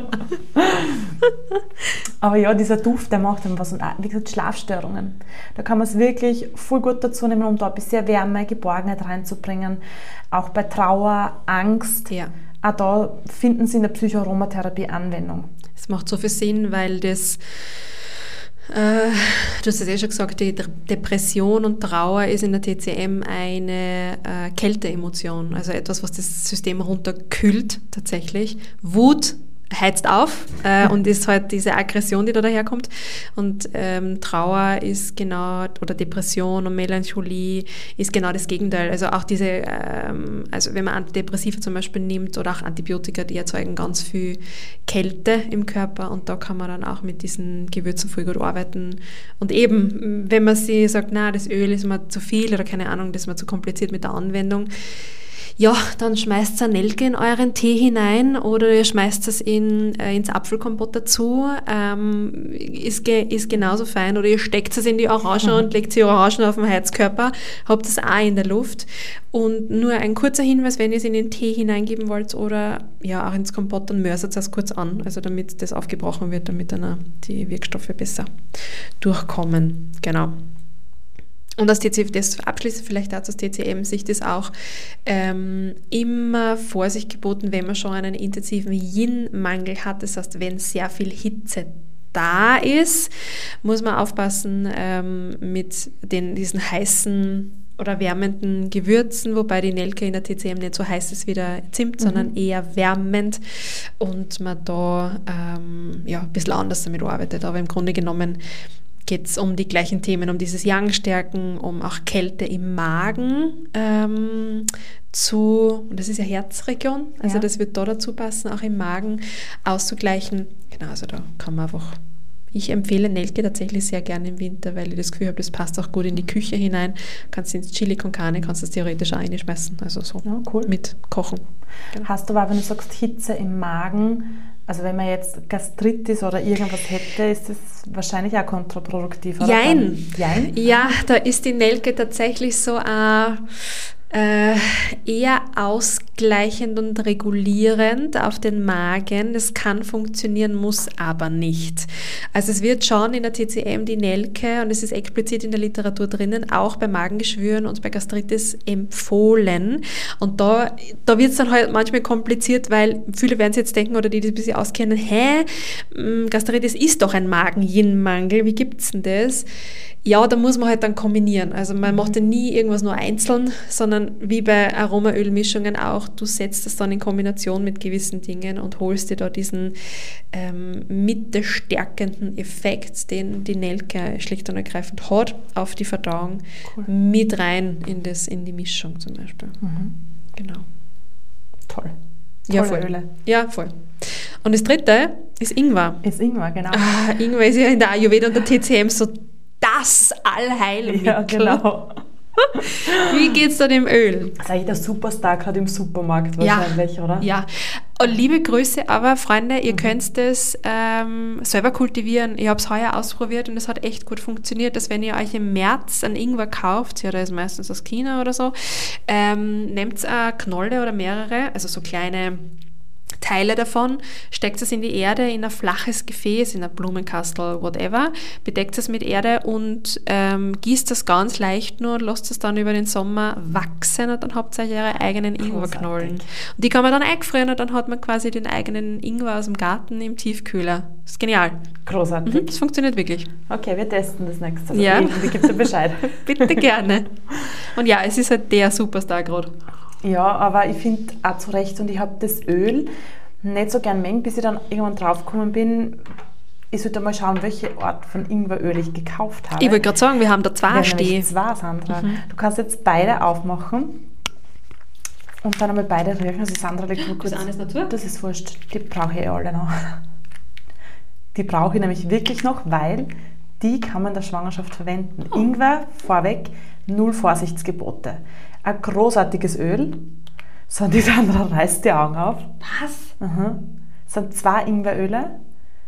Aber ja, dieser Duft, der macht dann was. Und auch, wie gesagt, Schlafstörungen. Da kann man es wirklich voll gut dazu nehmen, um da ein bisschen Wärme, Geborgenheit reinzubringen. Auch bei Trauer, Angst. Ja. Auch da finden Sie in der Psychoaromatherapie Anwendung. Das macht so viel Sinn, weil das, äh, du hast es eh schon gesagt, die Depression und Trauer ist in der T C M eine äh, Kälteemotion, also etwas, was das System runterkühlt tatsächlich. Wut heizt auf äh, und ist halt diese Aggression, die da daherkommt. Und ähm, Trauer ist genau, oder Depression und Melancholie ist genau das Gegenteil. Also auch diese, ähm, also wenn man Antidepressiva zum Beispiel nimmt oder auch Antibiotika, die erzeugen ganz viel Kälte im Körper und da kann man dann auch mit diesen Gewürzen voll gut arbeiten. Und eben, wenn man sich sagt, na, das Öl ist mir zu viel oder keine Ahnung, das ist mir zu kompliziert mit der Anwendung, ja, dann schmeißt ihr Nelke in euren Tee hinein oder ihr schmeißt es in, äh, ins Apfelkompott dazu, ähm, ist, ge- ist genauso fein. Oder ihr steckt es in die Orange mhm. und legt die Orangen auf den Heizkörper, habt es auch in der Luft. Und nur ein kurzer Hinweis, wenn ihr es in den Tee hineingeben wollt oder ja auch ins Kompott, dann mörsert es kurz an, also damit das aufgebrochen wird, damit dann auch die Wirkstoffe besser durchkommen. Genau. Und aus T C M, das abschließend vielleicht dazu aus T C M-Sicht ist auch ähm, immer Vorsicht geboten, wenn man schon einen intensiven Yin-Mangel hat. Das heißt, wenn sehr viel Hitze da ist, muss man aufpassen ähm, mit den, diesen heißen oder wärmenden Gewürzen, wobei die Nelke in der T C M nicht so heiß ist wie der Zimt, mhm. sondern eher wärmend und man da ähm, ja, ein bisschen anders damit arbeitet. Aber im Grunde genommen geht es um die gleichen Themen, um dieses Yang-Stärken, um auch Kälte im Magen ähm, zu, und das ist ja Herzregion, also ja. das wird da dazu passen, auch im Magen auszugleichen. Genau, also da kann man einfach, ich empfehle Nelke tatsächlich sehr gerne im Winter, weil ich das Gefühl habe, das passt auch gut in die Küche hinein. Kannst ins Chili con Carne, kannst das theoretisch auch reinschmeißen, also so ja, cool. mit kochen. Genau. Hast du aber, wenn du sagst Hitze im Magen, also wenn man jetzt Gastritis oder irgendwas hätte, ist das wahrscheinlich auch kontraproduktiv, oder? Jein. Jein? Ja, da ist die Nelke tatsächlich so ein äh, eher ausgleichend und regulierend auf den Magen. Das kann funktionieren, muss aber nicht. Also es wird schon in der T C M die Nelke, und es ist explizit in der Literatur drinnen, auch bei Magengeschwüren und bei Gastritis empfohlen. Und da, da wird es dann halt manchmal kompliziert, weil viele werden sich jetzt denken, oder die, die ein bisschen auskennen, hä, Gastritis ist doch ein Magen-Yin-Mangel, wie gibt's denn das? Ja, da muss man halt dann kombinieren. Also man macht ja nie irgendwas nur einzeln, sondern wie bei Aromaölmischungen auch, du setzt das dann in Kombination mit gewissen Dingen und holst dir da diesen ähm, mittestärkenden Effekt, den die Nelke schlicht und ergreifend hat, auf die Verdauung cool. mit rein in, das, in die Mischung zum Beispiel. Mhm. Genau. Toll. Ja, voll. Öle. Ja, voll. Und das dritte ist Ingwer. Ist Ingwer, genau. Ah, Ingwer ist ja in der Ayurveda und der T C M so das Allheilmittel. Ja, genau. Wie geht's da dem Öl? Das ist eigentlich der Superstar gerade im Supermarkt wahrscheinlich, ja, oder? Ja. Und liebe Grüße, aber Freunde, ihr mhm. könnt das ähm, selber kultivieren. Ich habe es heuer ausprobiert und es hat echt gut funktioniert, dass wenn ihr euch im März einen Ingwer kauft, ja, der ist meistens aus China oder so, ähm, nehmt eine Knolle oder mehrere, also so kleine Teile davon, steckt es in die Erde, in ein flaches Gefäß, in ein Blumenkastel, whatever, bedeckt es mit Erde und ähm, gießt das ganz leicht nur und lasst es dann über den Sommer wachsen und dann habt ihr eure eigenen Ingwerknollen. Und die kann man dann eingefrieren und dann hat man quasi den eigenen Ingwer aus dem Garten im Tiefkühler. Das ist genial. Großartig. Mhm, das funktioniert wirklich. Okay, wir testen das nächste Mal. Ja. Wie gibt es Bescheid? Bitte gerne. Und ja, es ist halt der Superstar gerade. Ja, aber ich finde auch zu Recht, und ich habe das Öl nicht so gern mengen, bis ich dann irgendwann draufgekommen bin, ich sollte mal schauen, welche Art von Ingweröl ich gekauft habe. Ich wollte gerade sagen, wir haben da zwei stehen. zwei, Sandra. Mhm. Du kannst jetzt beide aufmachen und dann einmal beide riechen. Also Sandra, legt nur kurz. Das eine ist Natur? Das ist wurscht, die brauche ich eh alle noch. Die brauche ich nämlich wirklich noch, weil die kann man in der Schwangerschaft verwenden. Oh. Ingwer, vorweg, null Vorsichtsgebote. Ein großartiges Öl. So, die Sandra reißt die Augen auf. Was? Aha. Es sind zwei Ingweröle.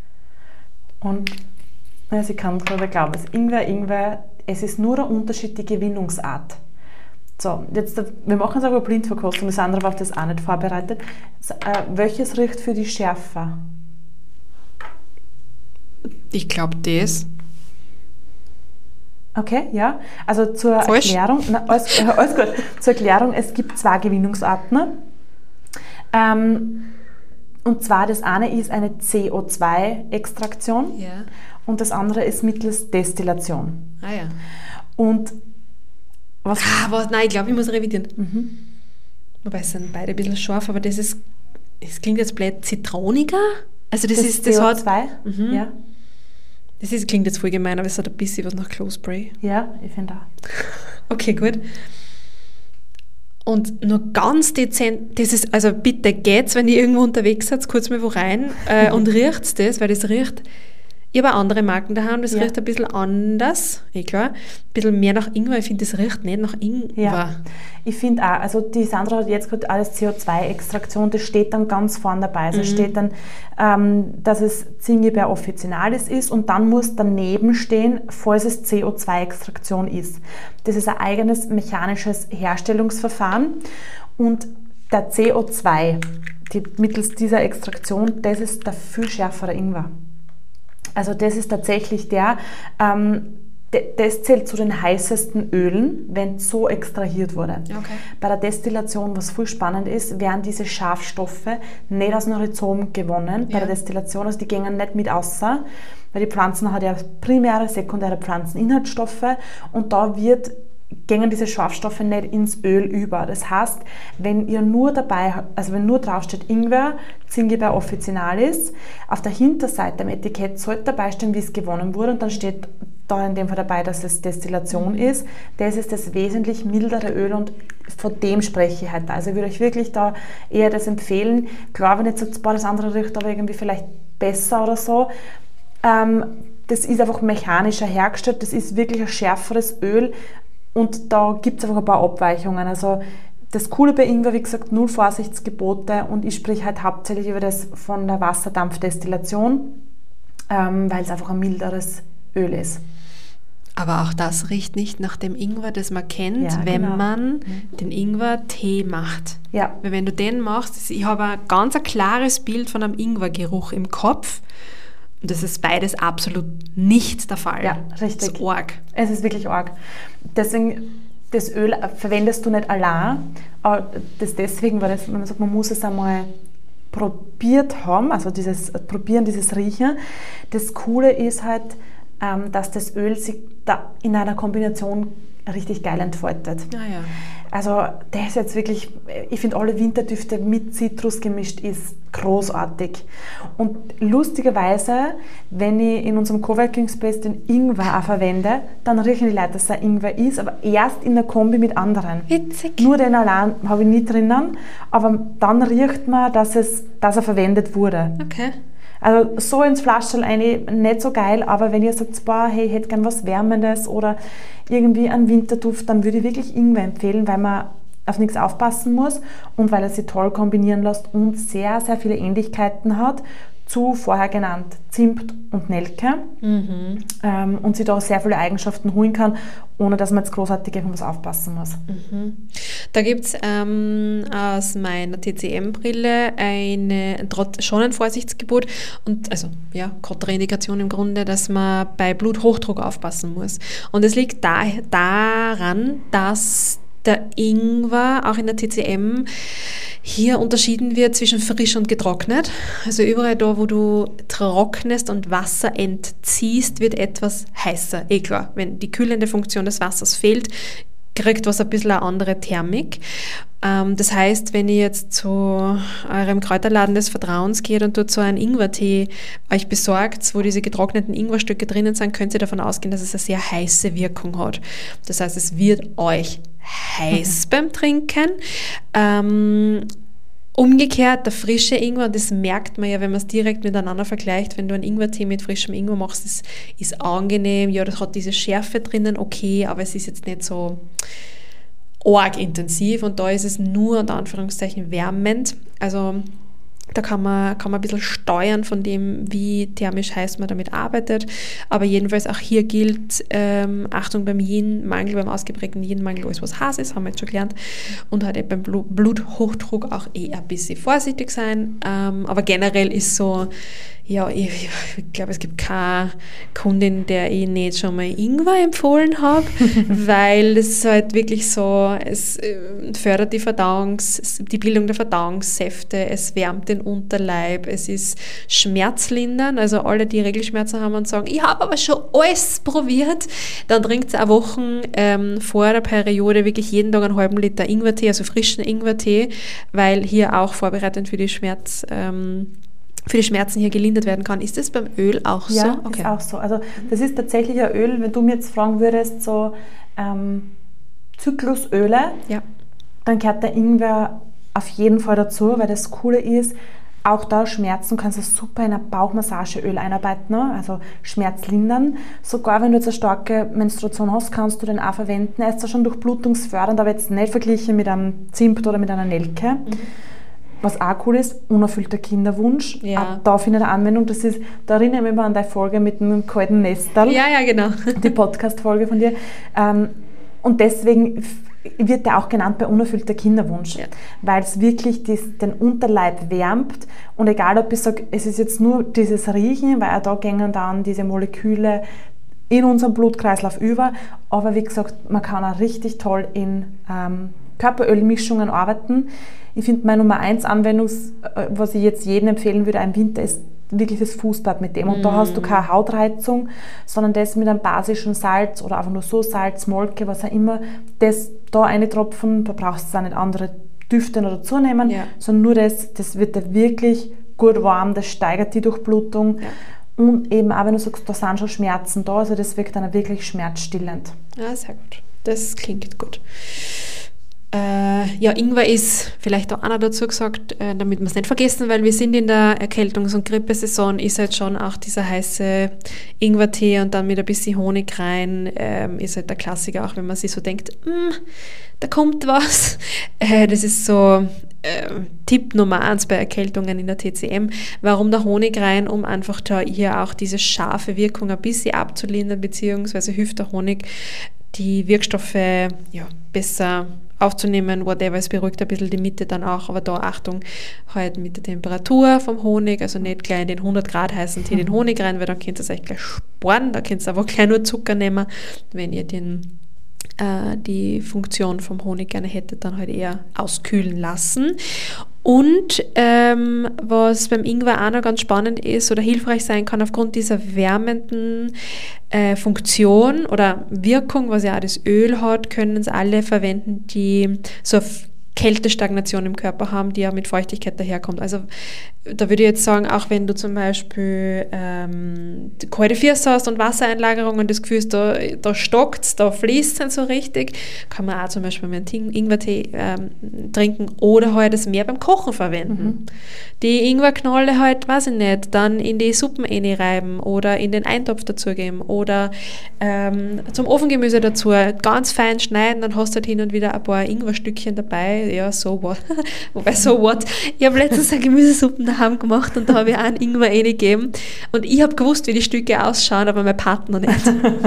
Und ja, sie kann gerade glauben, es ist Ingwer, Ingwer. Es ist nur ein Unterschied, die Gewinnungsart. So, jetzt, wir machen es aber Blindverkostung. Die Sandra war auf das auch nicht vorbereitet. So, äh, welches riecht für dich schärfer? Ich glaube, das. Okay, ja. Also zur Falsch. Erklärung, na, alles, alles gut. Zur Erklärung, es gibt zwei Gewinnungsarten. Ähm, und zwar das eine ist eine C O zwei Extraktion ja. und das andere ist mittels Destillation. Ah ja. Und was? Ah, was, nein, ich glaube, ich muss revidieren. Mhm. Wobei es sind beide ein bisschen scharf, aber das ist, das klingt jetzt blöd, zitroniger? Also das, das ist, das C O zwei? hat, mhm. Ja. Das ist, klingt jetzt voll gemein, aber es hat ein bisschen was nach Close-Spray. Ja, ich finde auch. Okay, gut. Und nur ganz dezent, das ist, also bitte geht's, wenn ihr irgendwo unterwegs seid, kurz mal wo rein äh, und riecht's das, weil das riecht, ich habe auch andere Marken daheim, das ja. riecht ein bisschen anders, eh klar, ein bisschen mehr nach Ingwer, ich finde, das riecht nicht nach Ingwer. Ja, ich finde auch, also die Sandra hat jetzt gerade alles C O zwei Extraktion, das steht dann ganz vorne dabei, also mhm. steht dann, ähm, dass es Zingiber officinalis ist und dann muss daneben stehen, falls es C O zwei Extraktion ist. Das ist ein eigenes mechanisches Herstellungsverfahren und der C O zwei, die, mittels dieser Extraktion, das ist der viel schärfere Ingwer. Also das ist tatsächlich der, ähm, das zählt zu den heißesten Ölen, wenn es so extrahiert wurde. Okay. Bei der Destillation, was viel spannend ist, werden diese Schafstoffe nicht aus dem Rhizom gewonnen. Ja. Bei der Destillation, also die gehen nicht mit außer, weil die Pflanzen haben ja primäre, sekundäre Pflanzeninhaltsstoffe und da wird gehen diese Schafstoffe nicht ins Öl über. Das heißt, wenn ihr nur dabei, also wenn nur draufsteht Ingwer, Zingiber officinalis, auf der Hinterseite am Etikett sollte dabei stehen, wie es gewonnen wurde und dann steht da in dem Fall dabei, dass es Destillation ist. Das ist das wesentlich mildere Öl und von dem spreche ich heute. Also ich würde euch wirklich da eher das empfehlen. Klar, wenn jetzt sagt, das andere riecht aber irgendwie vielleicht besser oder so, ähm, das ist einfach mechanischer hergestellt, das ist wirklich ein schärferes Öl. Und da gibt es einfach ein paar Abweichungen. Also das Coole bei Ingwer, wie gesagt, null Vorsichtsgebote und ich spreche halt hauptsächlich über das von der Wasserdampfdestillation, ähm, weil es einfach ein milderes Öl ist. Aber auch das riecht nicht nach dem Ingwer, das man kennt, ja, wenn genau. man mhm. den Ingwer-Tee macht. Ja. Weil wenn du den machst, ich habe ein ganz ein klares Bild von einem Ingwergeruch im Kopf. Und das ist beides absolut nicht der Fall. Ja, richtig. Das ist arg. Es ist wirklich arg. Deswegen, das Öl verwendest du nicht allein. Aber das deswegen, weil das, wenn man sagt, man muss es einmal probiert haben, also dieses Probieren, dieses Riechen. Das Coole ist halt, dass das Öl sich da in einer Kombination richtig geil entfaltet. Ah, ja. Also das ist jetzt wirklich, ich finde alle Winterdüfte mit Zitrus gemischt ist großartig. Und lustigerweise, wenn ich in unserem Coworking Space den Ingwer auch verwende, dann riechen die Leute, dass er Ingwer ist, aber erst in der Kombi mit anderen. Witzig. Nur den allein habe ich nie drinnen, aber dann riecht man, dass, es, dass er verwendet wurde. Okay. Also so ins Flaschel rein, nicht so geil, aber wenn ihr sagt, boah, hey, ich hätte gern was Wärmendes oder irgendwie einen Winterduft, dann würde ich wirklich Ingwer empfehlen, weil man auf nichts aufpassen muss und weil er sich toll kombinieren lässt und sehr, sehr viele Ähnlichkeiten hat zu vorher genannt Zimt und Nelke mhm. ähm, und sie da sehr viele Eigenschaften holen kann, ohne dass man jetzt großartig auf was aufpassen muss. Mhm. Da gibt es ähm, aus meiner T C M-Brille eine, schon ein Vorsichtsgebot und also ja, Kontraindikation im Grunde, dass man bei Bluthochdruck aufpassen muss. Und es liegt da, daran, dass der Ingwer auch in der T C M hier unterschieden wird zwischen frisch und getrocknet. Also überall da, wo du trocknest und Wasser entziehst, wird etwas heißer. Eh klar, wenn die kühlende Funktion des Wassers fehlt, kriegt was ein bisschen eine andere Thermik. Ähm, das heißt, wenn ihr jetzt zu eurem Kräuterladen des Vertrauens geht und dort so einen Ingwertee euch besorgt, wo diese getrockneten Ingwerstücke drinnen sind, könnt ihr davon ausgehen, dass es eine sehr heiße Wirkung hat. Das heißt, es wird euch heiß mhm. beim Trinken. Ähm, umgekehrt, der frische Ingwer, und das merkt man ja, wenn man es direkt miteinander vergleicht, wenn du einen Ingwertee mit frischem Ingwer machst, das ist angenehm, ja, das hat diese Schärfe drinnen, okay, aber es ist jetzt nicht so arg intensiv und da ist es nur unter Anführungszeichen wärmend. Also da kann man, kann man ein bisschen steuern von dem, wie thermisch heiß man damit arbeitet. Aber jedenfalls auch hier gilt, ähm, Achtung beim Yin-Mangel, beim ausgeprägten Yin-Mangel, alles was heiß ist, haben wir jetzt schon gelernt. Und halt eben beim Bluthochdruck auch eher ein bisschen vorsichtig sein. Ähm, aber generell ist so, ja, ich, ich glaube, es gibt keine Kundin, der ich nicht schon mal Ingwer empfohlen habe, weil es halt wirklich so, es fördert die Verdauungs, die Bildung der Verdauungssäfte, es wärmt den Unterleib, es ist schmerzlindernd, also alle, die Regelschmerzen haben und sagen, ich habe aber schon alles probiert, dann trinkt eine Woche ähm, vor der Periode wirklich jeden Tag einen halben Liter Ingwertee, also frischen Ingwertee, weil hier auch vorbereitend für die Schmerz ähm, für die Schmerzen hier gelindert werden kann. Ist das beim Öl auch ja, so? Ja, okay. Ist auch so. Also das ist tatsächlich ein Öl, wenn du mir jetzt fragen würdest, so ähm, Zyklusöle, ja. dann gehört der Ingwer auf jeden Fall dazu, weil das Coole ist, auch da Schmerzen kannst du super in ein Bauchmassageöl einarbeiten, ne? Also schmerzlindern. Sogar wenn du jetzt eine starke Menstruation hast, kannst du den auch verwenden. Er ist zwar schon durchblutungsfördernd, aber jetzt nicht verglichen mit einem Zimt oder mit einer Nelke. Mhm. Was auch cool ist, unerfüllter Kinderwunsch. Ja. Auch da findet eine Anwendung. Das ist, da erinnere ich mich mal an deine Folge mit dem kalten Nestal. Ja, ja, genau. Die Podcast-Folge von dir. Und deswegen wird der auch genannt bei unerfüllter Kinderwunsch, ja. weil es wirklich dies, den Unterleib wärmt. Und egal, ob ich sage, es ist jetzt nur dieses Riechen, weil auch da gehen dann diese Moleküle in unserem Blutkreislauf über. Aber wie gesagt, man kann auch richtig toll in ähm, Körperölmischungen arbeiten. Ich finde, meine Nummer eins Anwendung, was ich jetzt jedem empfehlen würde im Winter, ist wirklich das Fußbad mit dem. Und mm. da hast du keine Hautreizung, sondern das mit einem basischen Salz oder einfach nur so Salz, Molke, was auch immer, das da reintropfen, da brauchst du auch nicht andere Düfte noch dazu nehmen, ja. sondern nur das, das wird dir wirklich gut warm, das steigert die Durchblutung. Ja. Und eben auch, wenn du sagst, da sind schon Schmerzen da, also das wirkt dann wirklich schmerzstillend. Ja, sehr gut. Das klingt gut. Äh, ja, Ingwer ist vielleicht auch einer dazu gesagt, äh, damit wir es nicht vergessen, weil wir sind in der Erkältungs- und Grippesaison, ist halt schon auch dieser heiße Ingwertee und dann mit ein bisschen Honig rein, ähm, ist halt der Klassiker, auch wenn man sich so denkt, da kommt was. Äh, das ist so äh, Tipp Nummer eins bei Erkältungen in der T C M. Warum der Honig rein? Um einfach da hier auch diese scharfe Wirkung ein bisschen abzulindern, beziehungsweise hilft der Honig, die Wirkstoffe ja, besser aufzunehmen, whatever, es beruhigt ein bisschen die Mitte dann auch, aber da Achtung, halt mit der Temperatur vom Honig, also nicht gleich in den hundert Grad heißen Tee den Honig rein, weil dann könnt ihr es euch gleich sparen, da könnt ihr aber gleich nur Zucker nehmen, wenn ihr den, äh, die Funktion vom Honig gerne hättet, dann halt eher auskühlen lassen. Und ähm, was beim Ingwer auch noch ganz spannend ist oder hilfreich sein kann, aufgrund dieser wärmenden äh, Funktion oder Wirkung, was ja auch das Öl hat, können es alle verwenden, die so Kältestagnation im Körper haben, die ja mit Feuchtigkeit daherkommt. Also da würde ich jetzt sagen, auch wenn du zum Beispiel ähm, kalte Füße hast und Wassereinlagerung und das Gefühl ist, da, da stockt es, da fließt es nicht so richtig, kann man auch zum Beispiel einen Ingwertee ähm, trinken oder halt das mehr beim Kochen verwenden. Mhm. Die Ingwerknolle halt, weiß ich nicht, dann in die Suppen reiben oder in den Eintopf dazugeben oder ähm, zum Ofengemüse dazu ganz fein schneiden, dann hast du halt hin und wieder ein paar Ingwerstückchen dabei. Ja, so what. Wobei, so what. Ich habe letztens eine Gemüsesuppe daheim gemacht und da habe ich auch einen Ingwer reingegeben und ich habe gewusst, wie die Stücke ausschauen, aber mein Partner nicht.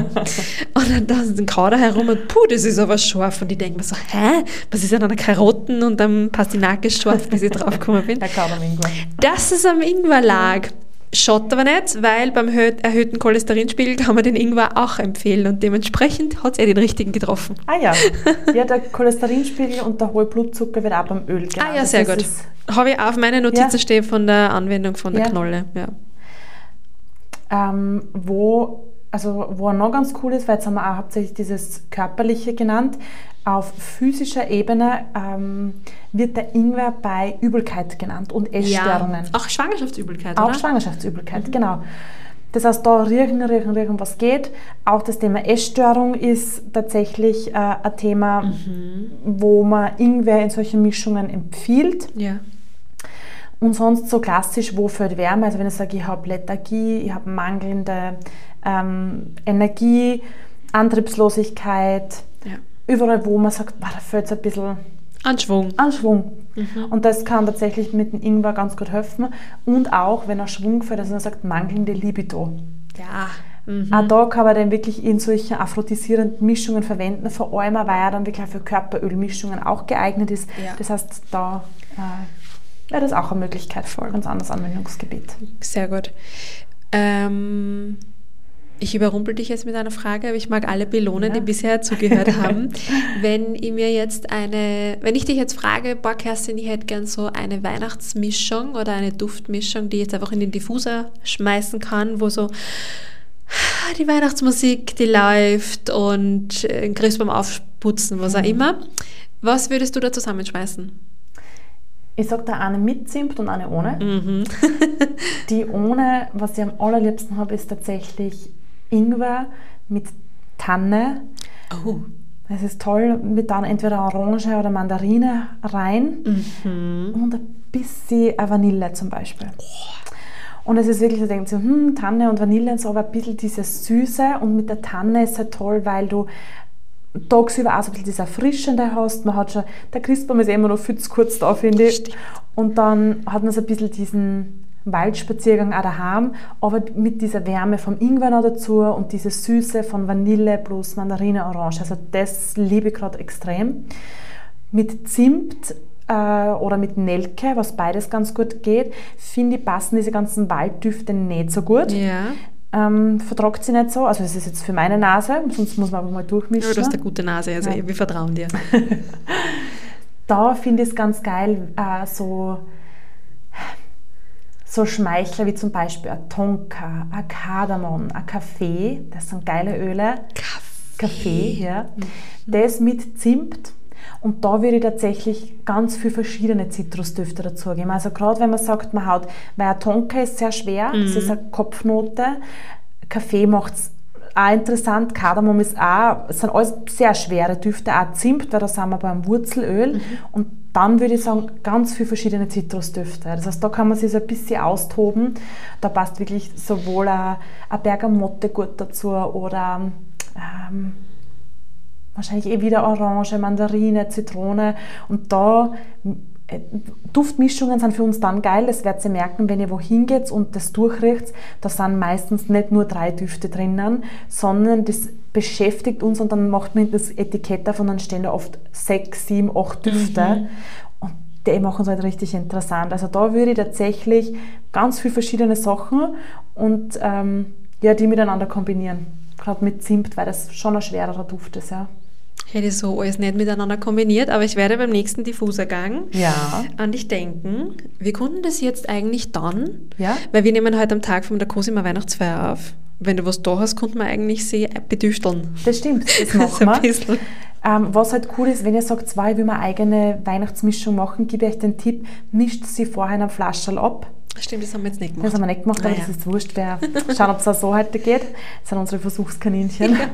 Und dann da ist ein Kader herum und puh, das ist aber scharf. Und ich denke mir so, hä? Was ist denn an der Karotten und am Pastinaken scharf, bis ich drauf gekommen bin? Der Kader am Ingwer. Dass es am Ingwer lag. Schaut aber nicht, weil beim erhöhten Cholesterinspiegel kann man den Ingwer auch empfehlen und dementsprechend hat es eh den richtigen getroffen. Ah ja, ja, der Cholesterinspiegel und der hohe Blutzucker wird auch beim Öl genannt. Ah ja, sehr gut. Habe ich auf meine Notizen ja. stehen von der Anwendung von der ja. Knolle. Ja. Ähm, wo, also, wo er noch ganz cool ist, weil jetzt haben wir auch hauptsächlich dieses Körperliche genannt, auf physischer Ebene ähm, wird der Ingwer bei Übelkeit genannt und Essstörungen. Ja, auch Schwangerschaftsübelkeit, Auch oder? Schwangerschaftsübelkeit, mhm. genau. Das heißt, da riechen, riechen, riechen, was geht. Auch das Thema Essstörung ist tatsächlich äh, ein Thema, mhm. wo man Ingwer in solchen Mischungen empfiehlt. Ja. Und sonst so klassisch, wo fällt Wärme? Also wenn ich sage, ich habe Lethargie, ich habe mangelnde ähm, Energie, Antriebslosigkeit, ja. überall, wo man sagt, boah, da fällt es ein bisschen Anschwung. Anschwung. Mhm. Und das kann tatsächlich mit dem Ingwer ganz gut helfen. Und auch, wenn er Schwung fällt, also man sagt, mangelnde Libido. Ja. Mhm. Auch da kann man den wirklich in solchen aphrodisierenden Mischungen verwenden, vor allem, weil er dann wirklich für Körperölmischungen auch geeignet ist. Ja. Das heißt, da äh, wäre das auch eine Möglichkeit, voll ganz anderes Anwendungsgebiet. Sehr gut. Ähm, ich überrumpel dich jetzt mit einer Frage, aber ich mag alle belohnen, ja. die bisher zugehört haben. Wenn ich mir jetzt eine, wenn ich dich jetzt frage, boah Kerstin, ich hätte gern so eine Weihnachtsmischung oder eine Duftmischung, die ich jetzt einfach in den Diffuser schmeißen kann, wo so die Weihnachtsmusik, die läuft und ein Griff beim Aufputzen, was auch immer. Was würdest du da zusammenschmeißen? Ich sage da eine mit Zimt und eine ohne. Mhm. Die ohne, was ich am allerliebsten habe, ist tatsächlich Ingwer mit Tanne. Oh. Es ist toll, mit dann entweder Orange oder Mandarine rein mhm. und ein bisschen Vanille zum Beispiel. Oh. Und es ist wirklich, da denkt so, hm, Tanne und Vanille und so, aber ein bisschen dieses Süße und mit der Tanne ist halt toll, weil du tagsüber auch so ein bisschen das Erfrischende hast. Man hat schon, der Christbaum ist immer noch viel zu kurz da, finde ich. Stimmt. Und dann hat man so ein bisschen diesen Waldspaziergang auch daheim, aber mit dieser Wärme vom Ingwer noch dazu und diese Süße von Vanille plus Mandarine, Orange. Also das liebe ich gerade extrem. Mit Zimt äh, oder mit Nelke, was beides ganz gut geht, finde ich, passen diese ganzen Walddüfte nicht so gut. Ja. ähm, vertragt sie nicht so. Also das ist jetzt für meine Nase, sonst muss man einfach mal durchmischen. Ja, du hast eine gute Nase, also ja. Wir vertrauen dir. Da finde ich es ganz geil, äh, so, so Schmeichler wie zum Beispiel ein Tonka, ein Kardamom, ein Kaffee, das sind geile Öle. Kaffee. Kaffee, ja. Das mit Zimt. Und da würde ich tatsächlich ganz viele verschiedene Zitrusdüfte dazugeben. Also gerade wenn man sagt, man hat, weil ein Tonka ist sehr schwer, mhm. das ist eine Kopfnote. Kaffee macht es auch interessant, Kardamom ist auch, es sind alles sehr schwere Düfte, auch Zimt, weil da sind wir beim Wurzelöl. Mhm. Und dann würde ich sagen, ganz viele verschiedene Zitrusdüfte. Das heißt, da kann man sich so ein bisschen austoben. Da passt wirklich sowohl eine, eine Bergamotte gut dazu oder ähm, wahrscheinlich eh wieder Orange, Mandarine, Zitrone. Und da äh, Duftmischungen sind für uns dann geil, das werdet ihr merken, wenn ihr wohin geht und das durchriecht, da sind meistens nicht nur drei Düfte drinnen, sondern das beschäftigt uns und dann macht man das Etikett davon, dann stehen da oft sechs, sieben, acht Düfte. Mhm. Und die machen es halt richtig interessant. Also da würde ich tatsächlich ganz viele verschiedene Sachen und ähm, ja, die miteinander kombinieren. Gerade mit Zimt, weil das schon ein schwererer Duft ist, ja. Hätte ich so alles nicht miteinander kombiniert, aber ich werde beim nächsten Diffusergang ja. an dich denken. Wir konnten das jetzt eigentlich dann, ja? weil wir nehmen heute am Tag von der Cosima Weihnachtsfeier auf. Wenn du was da hast, konnte man eigentlich sie bedüfteln. Das stimmt, das machen wir. Ähm, was halt cool ist, wenn ihr sagt, zwei, ich will mir eine eigene Weihnachtsmischung machen, gebe ich euch den Tipp, mischt sie vorher in einem Flascherl ab. Stimmt, das haben wir jetzt nicht gemacht. Das haben wir nicht gemacht, aber naja. Das ist wurscht. Wir schauen, ob es auch so heute geht. Das sind unsere Versuchskaninchen. Ja.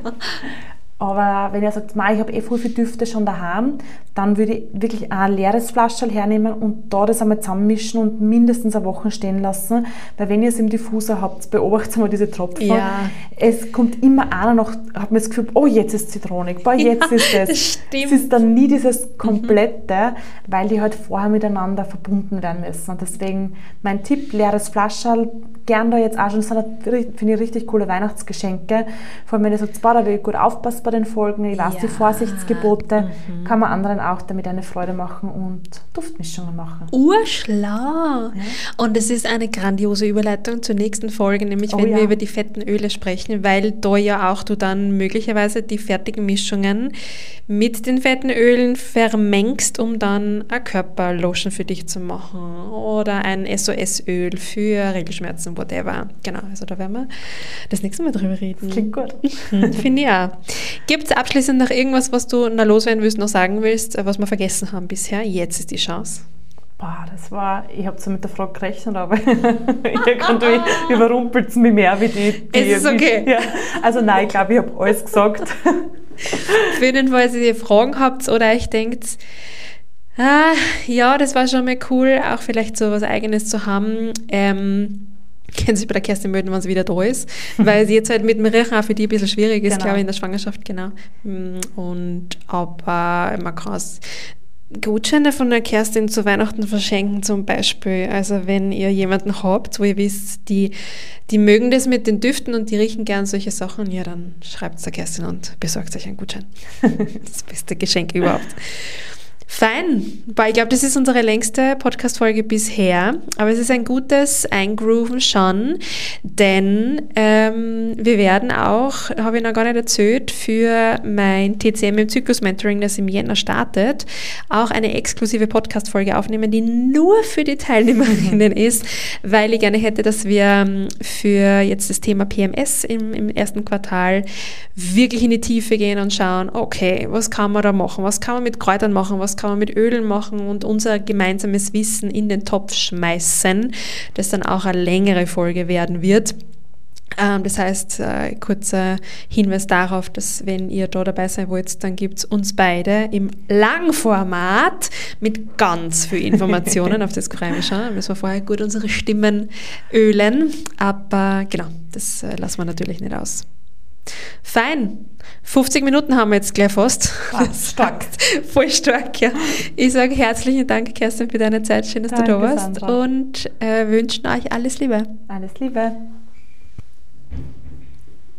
Aber wenn ihr sagt, ich habe eh voll viele Düfte schon daheim, dann würde ich wirklich ein leeres Flascherl hernehmen und da das einmal zusammenmischen und mindestens eine Woche stehen lassen. Weil wenn ihr es im Diffuser habt, beobachtet mal diese Tropfen. Ja. Es kommt immer einer noch, hat man das Gefühl, oh, jetzt ist Zitronik, boah, jetzt ja, ist es. Das stimmt. Es ist dann nie dieses Komplette, mhm. weil die halt vorher miteinander verbunden werden müssen. Und deswegen mein Tipp, leeres Flascherl, gern da jetzt auch schon, das sind, finde ich, richtig coole Weihnachtsgeschenke. Vor allem, wenn ihr sagt, boah, da will ich gut aufpassen bei den Folgen, ich weiß ja. die Vorsichtsgebote, mhm. kann man anderen auch damit eine Freude machen und Duftmischungen machen. Urschlau! Ja. Und es ist eine grandiose Überleitung zur nächsten Folge, nämlich oh, wenn ja. wir über die fetten Öle sprechen, weil da ja auch du dann möglicherweise die fertigen Mischungen mit den fetten Ölen vermengst, um dann eine Körperlotion für dich zu machen oder ein S O S-Öl für Regelschmerzen, whatever. Genau, also da werden wir das nächste Mal drüber reden. Klingt gut. Finde ich auch. Gibt es abschließend noch irgendwas, was du noch loswerden willst, noch sagen willst, was wir vergessen haben bisher? Jetzt ist die Chance. Boah, das war, ich habe so mit der Frage gerechnet, aber irgendwie überrumpelt es mich mehr wie die... die es ist okay. Ja. Also nein, ich glaube, ich habe alles gesagt. Für jeden Fall, wenn ihr Fragen habt oder euch denkt, ah, ja, das war schon mal cool, auch vielleicht so was Eigenes zu haben, ähm, können sich bei der Kerstin melden, wenn sie wieder da ist, weil sie jetzt halt mit dem Riechen auch für die ein bisschen schwierig ist, genau. glaube ich, in der Schwangerschaft, genau. Und aber man kann es Gutscheine von der Kerstin zu Weihnachten verschenken zum Beispiel. Also wenn ihr jemanden habt, wo ihr wisst, die, die mögen das mit den Düften und die riechen gern solche Sachen, ja, dann schreibt es der Kerstin und besorgt euch einen Gutschein. Das beste Geschenk überhaupt. Fein, weil ich glaube, das ist unsere längste Podcast-Folge bisher, aber es ist ein gutes Eingrooven schon, denn ähm, wir werden auch, habe ich noch gar nicht erzählt, für mein T C M im Zyklus-Mentoring, das im Jänner startet, auch eine exklusive Podcast-Folge aufnehmen, die nur für die Teilnehmerinnen ist, weil ich gerne hätte, dass wir für jetzt das Thema P M S im, im ersten Quartal wirklich in die Tiefe gehen und schauen, okay, was kann man da machen, was kann man mit Kräutern machen, was kann man mit Ölen machen und unser gemeinsames Wissen in den Topf schmeißen, das dann auch eine längere Folge werden wird. Ähm, das heißt, äh, kurzer Hinweis darauf, dass wenn ihr da dabei sein wollt, dann gibt es uns beide im Langformat mit ganz viel Informationen, auf das freue ich mich schon. Da müssen wir vorher gut unsere Stimmen ölen, aber genau, das äh, lassen wir natürlich nicht aus. Fein. fünfzig Minuten haben wir jetzt gleich fast. Ah, stark. Voll stark, ja. Ich sage herzlichen Dank, Kerstin, für deine Zeit. Schön, dass Danke, du da warst. Sandra. Und äh, wünschen euch alles Liebe. Alles Liebe.